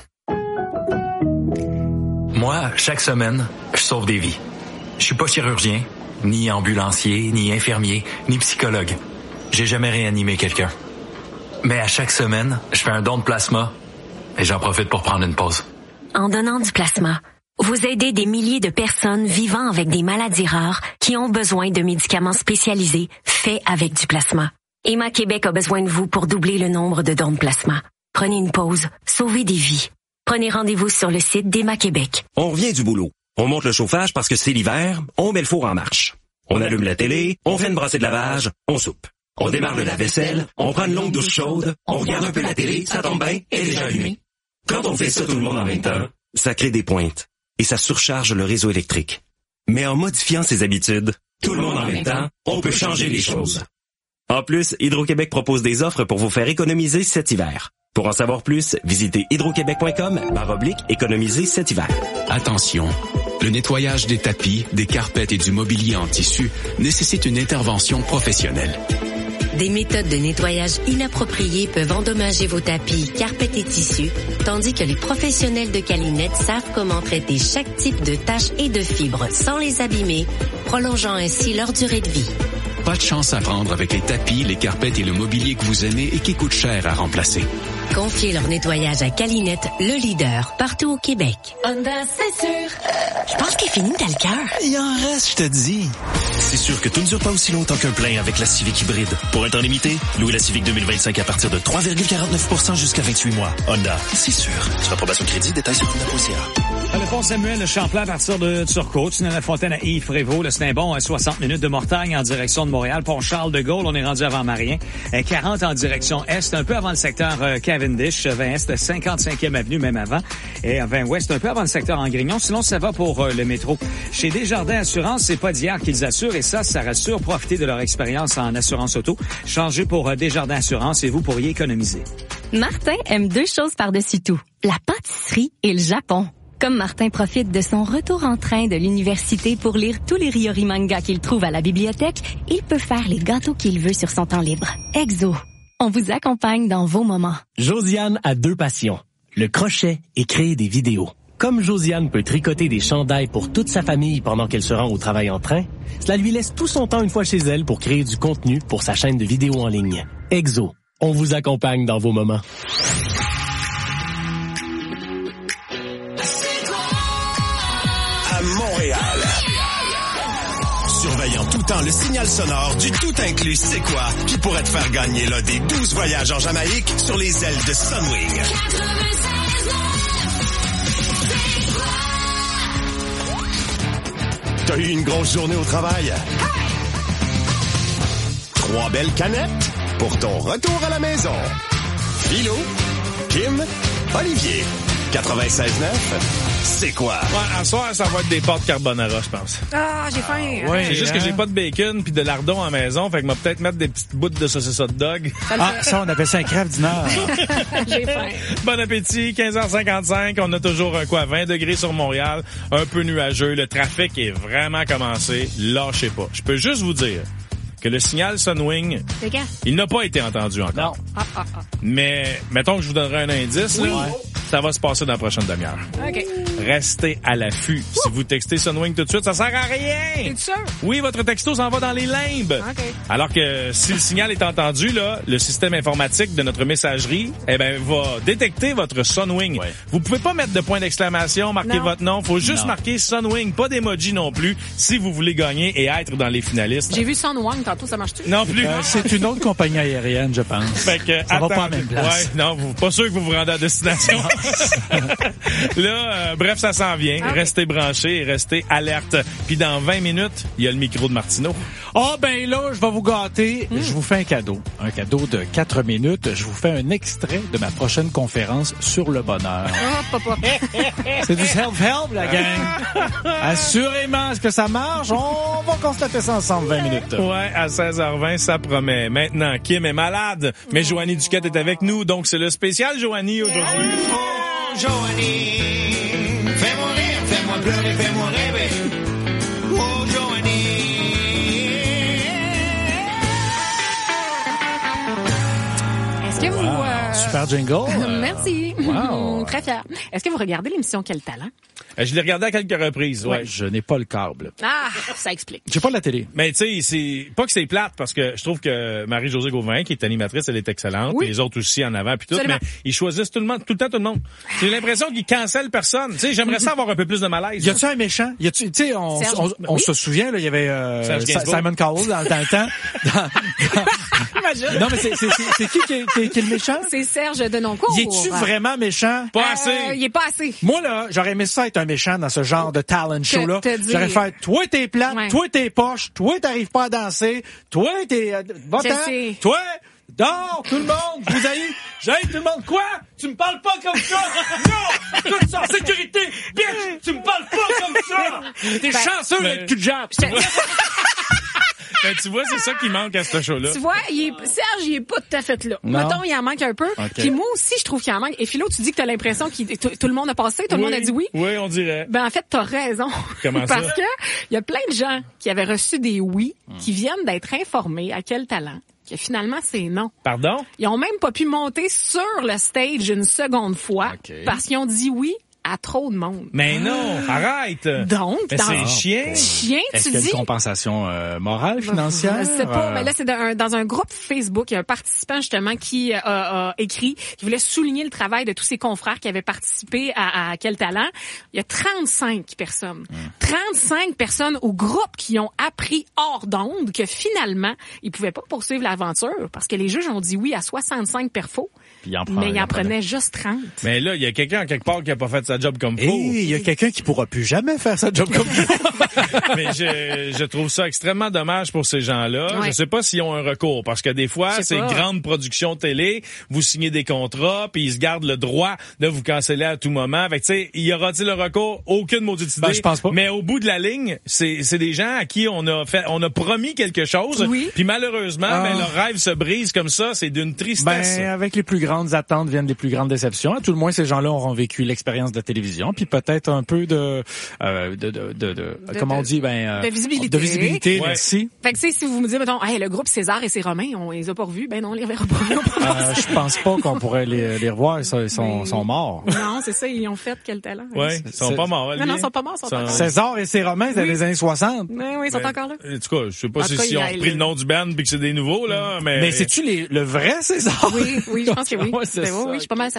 Moi, chaque semaine, je sauve des vies. Je suis pas chirurgien, ni ambulancier, ni infirmier, ni psychologue. J'ai jamais réanimé quelqu'un. Mais à chaque semaine, je fais un don de plasma et j'en profite pour prendre une pause. En donnant du plasma, vous aidez des milliers de personnes vivant avec des maladies rares qui ont besoin de médicaments spécialisés faits avec du plasma. Emma Québec a besoin de vous pour doubler le nombre de dons de plasma. Prenez une pause, sauvez des vies. Prenez rendez-vous sur le site d'Emma Québec. On revient du boulot. On monte le chauffage parce que c'est l'hiver, on met le four en marche. On allume la télé, on fait une brassée de lavage, on soupe. On démarre le lave-vaisselle, on prend une longue douche chaude, on regarde un peu la télé, ça tombe bien, elle est déjà allumée. Quand on fait ça tout le monde en même temps, ça crée des pointes et ça surcharge le réseau électrique. Mais en modifiant ses habitudes, tout le monde en même temps, on peut changer les choses. En plus, Hydro-Québec propose des offres pour vous faire économiser cet hiver. Pour en savoir plus, visitez hydroquebec point com barre oblique économiser cet hiver. Attention, le nettoyage des tapis, des carpettes et du mobilier en tissu nécessite une intervention professionnelle. Des méthodes de nettoyage inappropriées peuvent endommager vos tapis, carpettes et tissus, tandis que les professionnels de Calinette savent comment traiter chaque type de taches et de fibres sans les abîmer, prolongeant ainsi leur durée de vie. Pas de chance à prendre avec les tapis, les carpettes et le mobilier que vous aimez et qui coûtent cher à remplacer. Confiez leur nettoyage à Calinette, le leader, partout au Québec. Honda, c'est sûr. Je pense qu'il finit dans le cœur. Il en reste, je te dis. C'est sûr que tout ne dure pas aussi longtemps qu'un plein avec la Civic hybride. Pour un temps limité, louez la Civic deux mille vingt-cinq à partir de trois virgule quarante-neuf pour cent jusqu'à vingt-huit mois. Honda, c'est sûr. Sur approbation de crédit, détails sur honda point c a. Le pont Samuel Champlain à partir de Turcot, tunnel La Fontaine à Yves-Prévost, le Snaimbon à soixante minutes de Mortagne en direction de Montréal, pont Charles de Gaulle, on est rendu avant Marien, quarante en direction est, un peu avant le secteur Cavendish, vingt est, cinquante-cinquième avenue même avant, et vingt ouest, un peu avant le secteur Angrignon, sinon ça va pour le métro. Chez Desjardins Assurance, c'est pas d'hier qu'ils assurent, et ça, ça rassure, profitez de leur expérience en assurance auto, changez pour Desjardins Assurance et vous pourriez économiser. Martin aime deux choses par-dessus tout, la pâtisserie et le Japon. Comme Martin profite de son retour en train de l'université pour lire tous les Ryori mangas qu'il trouve à la bibliothèque, il peut faire les gâteaux qu'il veut sur son temps libre. Exo, on vous accompagne dans vos moments. Josiane a deux passions, le crochet et créer des vidéos. Comme Josiane peut tricoter des chandails pour toute sa famille pendant qu'elle se rend au travail en train, cela lui laisse tout son temps une fois chez elle pour créer du contenu pour sa chaîne de vidéos en ligne. Exo, on vous accompagne dans vos moments. Montréal. Surveillant tout temps le signal sonore du tout inclus C'est quoi qui pourrait te faire gagner l'un des douze voyages en Jamaïque sur les ailes de Sunwing. T'as eu une grosse journée au travail? Trois belles canettes pour ton retour à la maison. Philo, Kim, Olivier. quatre-vingt-seize neuf, c'est quoi? Ouais, à soir, ça va être des pâtes carbonara, je pense. Ah, j'ai faim. Ouais, c'est juste hein? que j'ai pas de bacon puis de lardon à la maison, fait que m'a peut-être mettre des petites bouts de saucisse hot dog. Ah, ça, on appelle ça un craft dinner. J'ai faim. Bon appétit, quinze heures cinquante-cinq. On a toujours un quoi, vingt degrés sur Montréal, un peu nuageux. Le trafic est vraiment commencé. Lâchez pas. Je peux juste vous dire que le signal Sunwing, il n'a pas été entendu encore. Non. Ah, ah, ah. Mais mettons que je vous donnerai un indice. Oui. Là, ça va se passer dans la prochaine demi-heure. OK. Restez à l'affût. Si vous textez Sunwing tout de suite, ça sert à rien. T'es sûr? Oui, votre texto s'en va dans les limbes. OK. Alors que si le signal est entendu, là, le système informatique de notre messagerie, eh ben, va détecter votre Sunwing. Ouais. Vous pouvez pas mettre de point d'exclamation, marquer non. votre nom. Faut juste non. marquer Sunwing, pas d'emoji non plus, si vous voulez gagner et être dans les finalistes. J'ai vu Sunwing tantôt, ça marche-tu? Non plus. Euh, c'est une autre compagnie aérienne, je pense. Fait que, ça attends, va pas à la même place. Ouais, non, vous, pas sûr que vous vous rendez à destination. Là, euh, bref, ça s'en vient. Okay. Restez branchés et restez alertes. Puis dans vingt minutes, il y a le micro de Martineau. Ah, oh, ben là, je vais vous gâter. Mm. Je vous fais un cadeau. Un cadeau de quatre minutes. Je vous fais un extrait de ma prochaine conférence sur le bonheur. Oh, papa. C'est du self-help, la gang. Assurément, est-ce que ça marche? On va constater ça ensemble vingt minutes. Ouais, à seize heures vingt, ça promet. Maintenant, Kim est malade, mais Joanie Duquette est avec nous, donc c'est le spécial Joanie aujourd'hui. Oh, Joanie, fais-moi rire, fais-moi pleurer, fais-moi rêver. Oh, Joanie. Est-ce que vous... Wow, euh... super jingle. Merci. Wow. Très fier. Est-ce que vous regardez l'émission Quel talent? Euh, je l'ai regardé à quelques reprises, ouais. ouais. Je n'ai pas le câble. Ah, ça explique. J'ai pas la télé. Mais tu sais, c'est pas que c'est plate, parce que je trouve que Marie-Josée Gauvin, qui est animatrice, elle est excellente. Oui. Les autres aussi en avant, puis tout. Absolument. Mais ils choisissent tout le monde, tout le temps tout le monde. J'ai l'impression qu'ils cancellent personne. Tu sais, j'aimerais ça avoir un peu plus de malaise. Y a-tu un méchant? Y a-tu, tu sais, on, on, on, on oui. se souvient, là, il y avait euh, Simon Cowell dans, dans le temps. Dans, dans... Non, mais c'est, c'est, c'est, c'est qui qui est, qui, est, qui est le méchant? C'est Serge Denoncourt. Y est-tu vraiment méchant? Pas euh, assez. Il est pas assez. Moi, là, j'aurais aimé ça être un méchant dans ce genre de talent show-là. J'aurais fait, toi, t'es plate, ouais. toi, t'es poche, toi, t'arrives pas à danser, toi, t'es... Euh, va-t'en, toi, dors, tout le monde, vous avez... J'ai tout le monde, quoi? Tu me parles pas comme ça! Non! Tout ça en sécurité! Bitch! Tu me parles pas comme ça! T'es ben, chanceux mais... avec cul de jappe! Ben, tu vois, c'est ça qui manque à ce show-là. Tu vois, il est, Serge, il est pas tout à fait là. Non. Mettons, il en manque un peu. Okay. Puis moi aussi, je trouve qu'il en manque. Et Philo, tu dis que t'as l'impression que tout le monde a passé, tout oui. le monde a dit oui. Oui, on dirait. Ben, en fait, t'as raison. Comment ça? Parce que il y a plein de gens qui avaient reçu des oui, hum. qui viennent d'être informés à Quel talent, que finalement, c'est non. Pardon? Ils ont même pas pu monter sur le stage une seconde fois okay. parce qu'ils ont dit oui à trop de monde. Mais non, ah. arrête. Donc, mais dans c'est chien. Chien, Est-ce tu qu'il y a dis. une compensation euh, morale, financière? Je sais pas, euh... mais là, c'est dans un, dans un groupe Facebook, il y a un participant, justement, qui euh, a écrit, qui voulait souligner le travail de tous ses confrères qui avaient participé à, à Quel Talent. Il y a trente-cinq personnes. Hum. trente-cinq personnes au groupe qui ont appris hors d'onde que finalement, ils pouvaient pas poursuivre l'aventure parce que les juges ont dit oui à soixante-cinq perfos. Il en prend, mais il en en prenait prenait juste trente. Mais là, il y a quelqu'un quelque part qui a pas fait sa job comme faut. Et il y a quelqu'un qui pourra plus jamais faire sa job comme faut. Mais je, je trouve ça extrêmement dommage pour ces gens-là. Ouais. Je sais pas s'ils ont un recours parce que des fois, c'est grande production télé, vous signez des contrats, puis ils se gardent le droit de vous canceller à tout moment. Fait que tu sais, y aura-t-il le recours? Aucune maudite idée. Ben, je pense pas. Mais au bout de la ligne, c'est c'est des gens à qui on a fait on a promis quelque chose, oui. puis malheureusement, ah. ben, leur rêve se brise comme ça, c'est d'une tristesse. Ben, avec les plus grandes attentes viennent les plus grandes déceptions. À tout le moins, ces gens-là auront vécu l'expérience de la télévision, puis peut-être un peu de, euh, de, de, de, de, de comment on dit, ben, euh, de visibilité. De visibilité, ouais. Merci. Fait que, tu sais, si vous me dites, mettons, hey, le groupe César et ses Romains, on les a pas revus, ben non, on les reverra pas. euh, je pense pas qu'on pourrait les, les revoir, ils sont, ils sont, Mais... sont morts. Non, c'est ça, ils ont fait Quel Talent. Ouais, ils sont pas morts. Non, non, ils sont pas morts, ils sont pas morts. César et ses Romains, c'était oui. les années soixante. Oui, oui, ils sont mais, encore là. En tout cas, je sais pas en si, cas, si on a repris le nom du band puis que c'est des nouveaux, là, mais... Mais c'est-tu les, le vrai César? Oui, oui, je pense que oui. Ouais, c'est ben, ça. oui, oui, je suis pas mal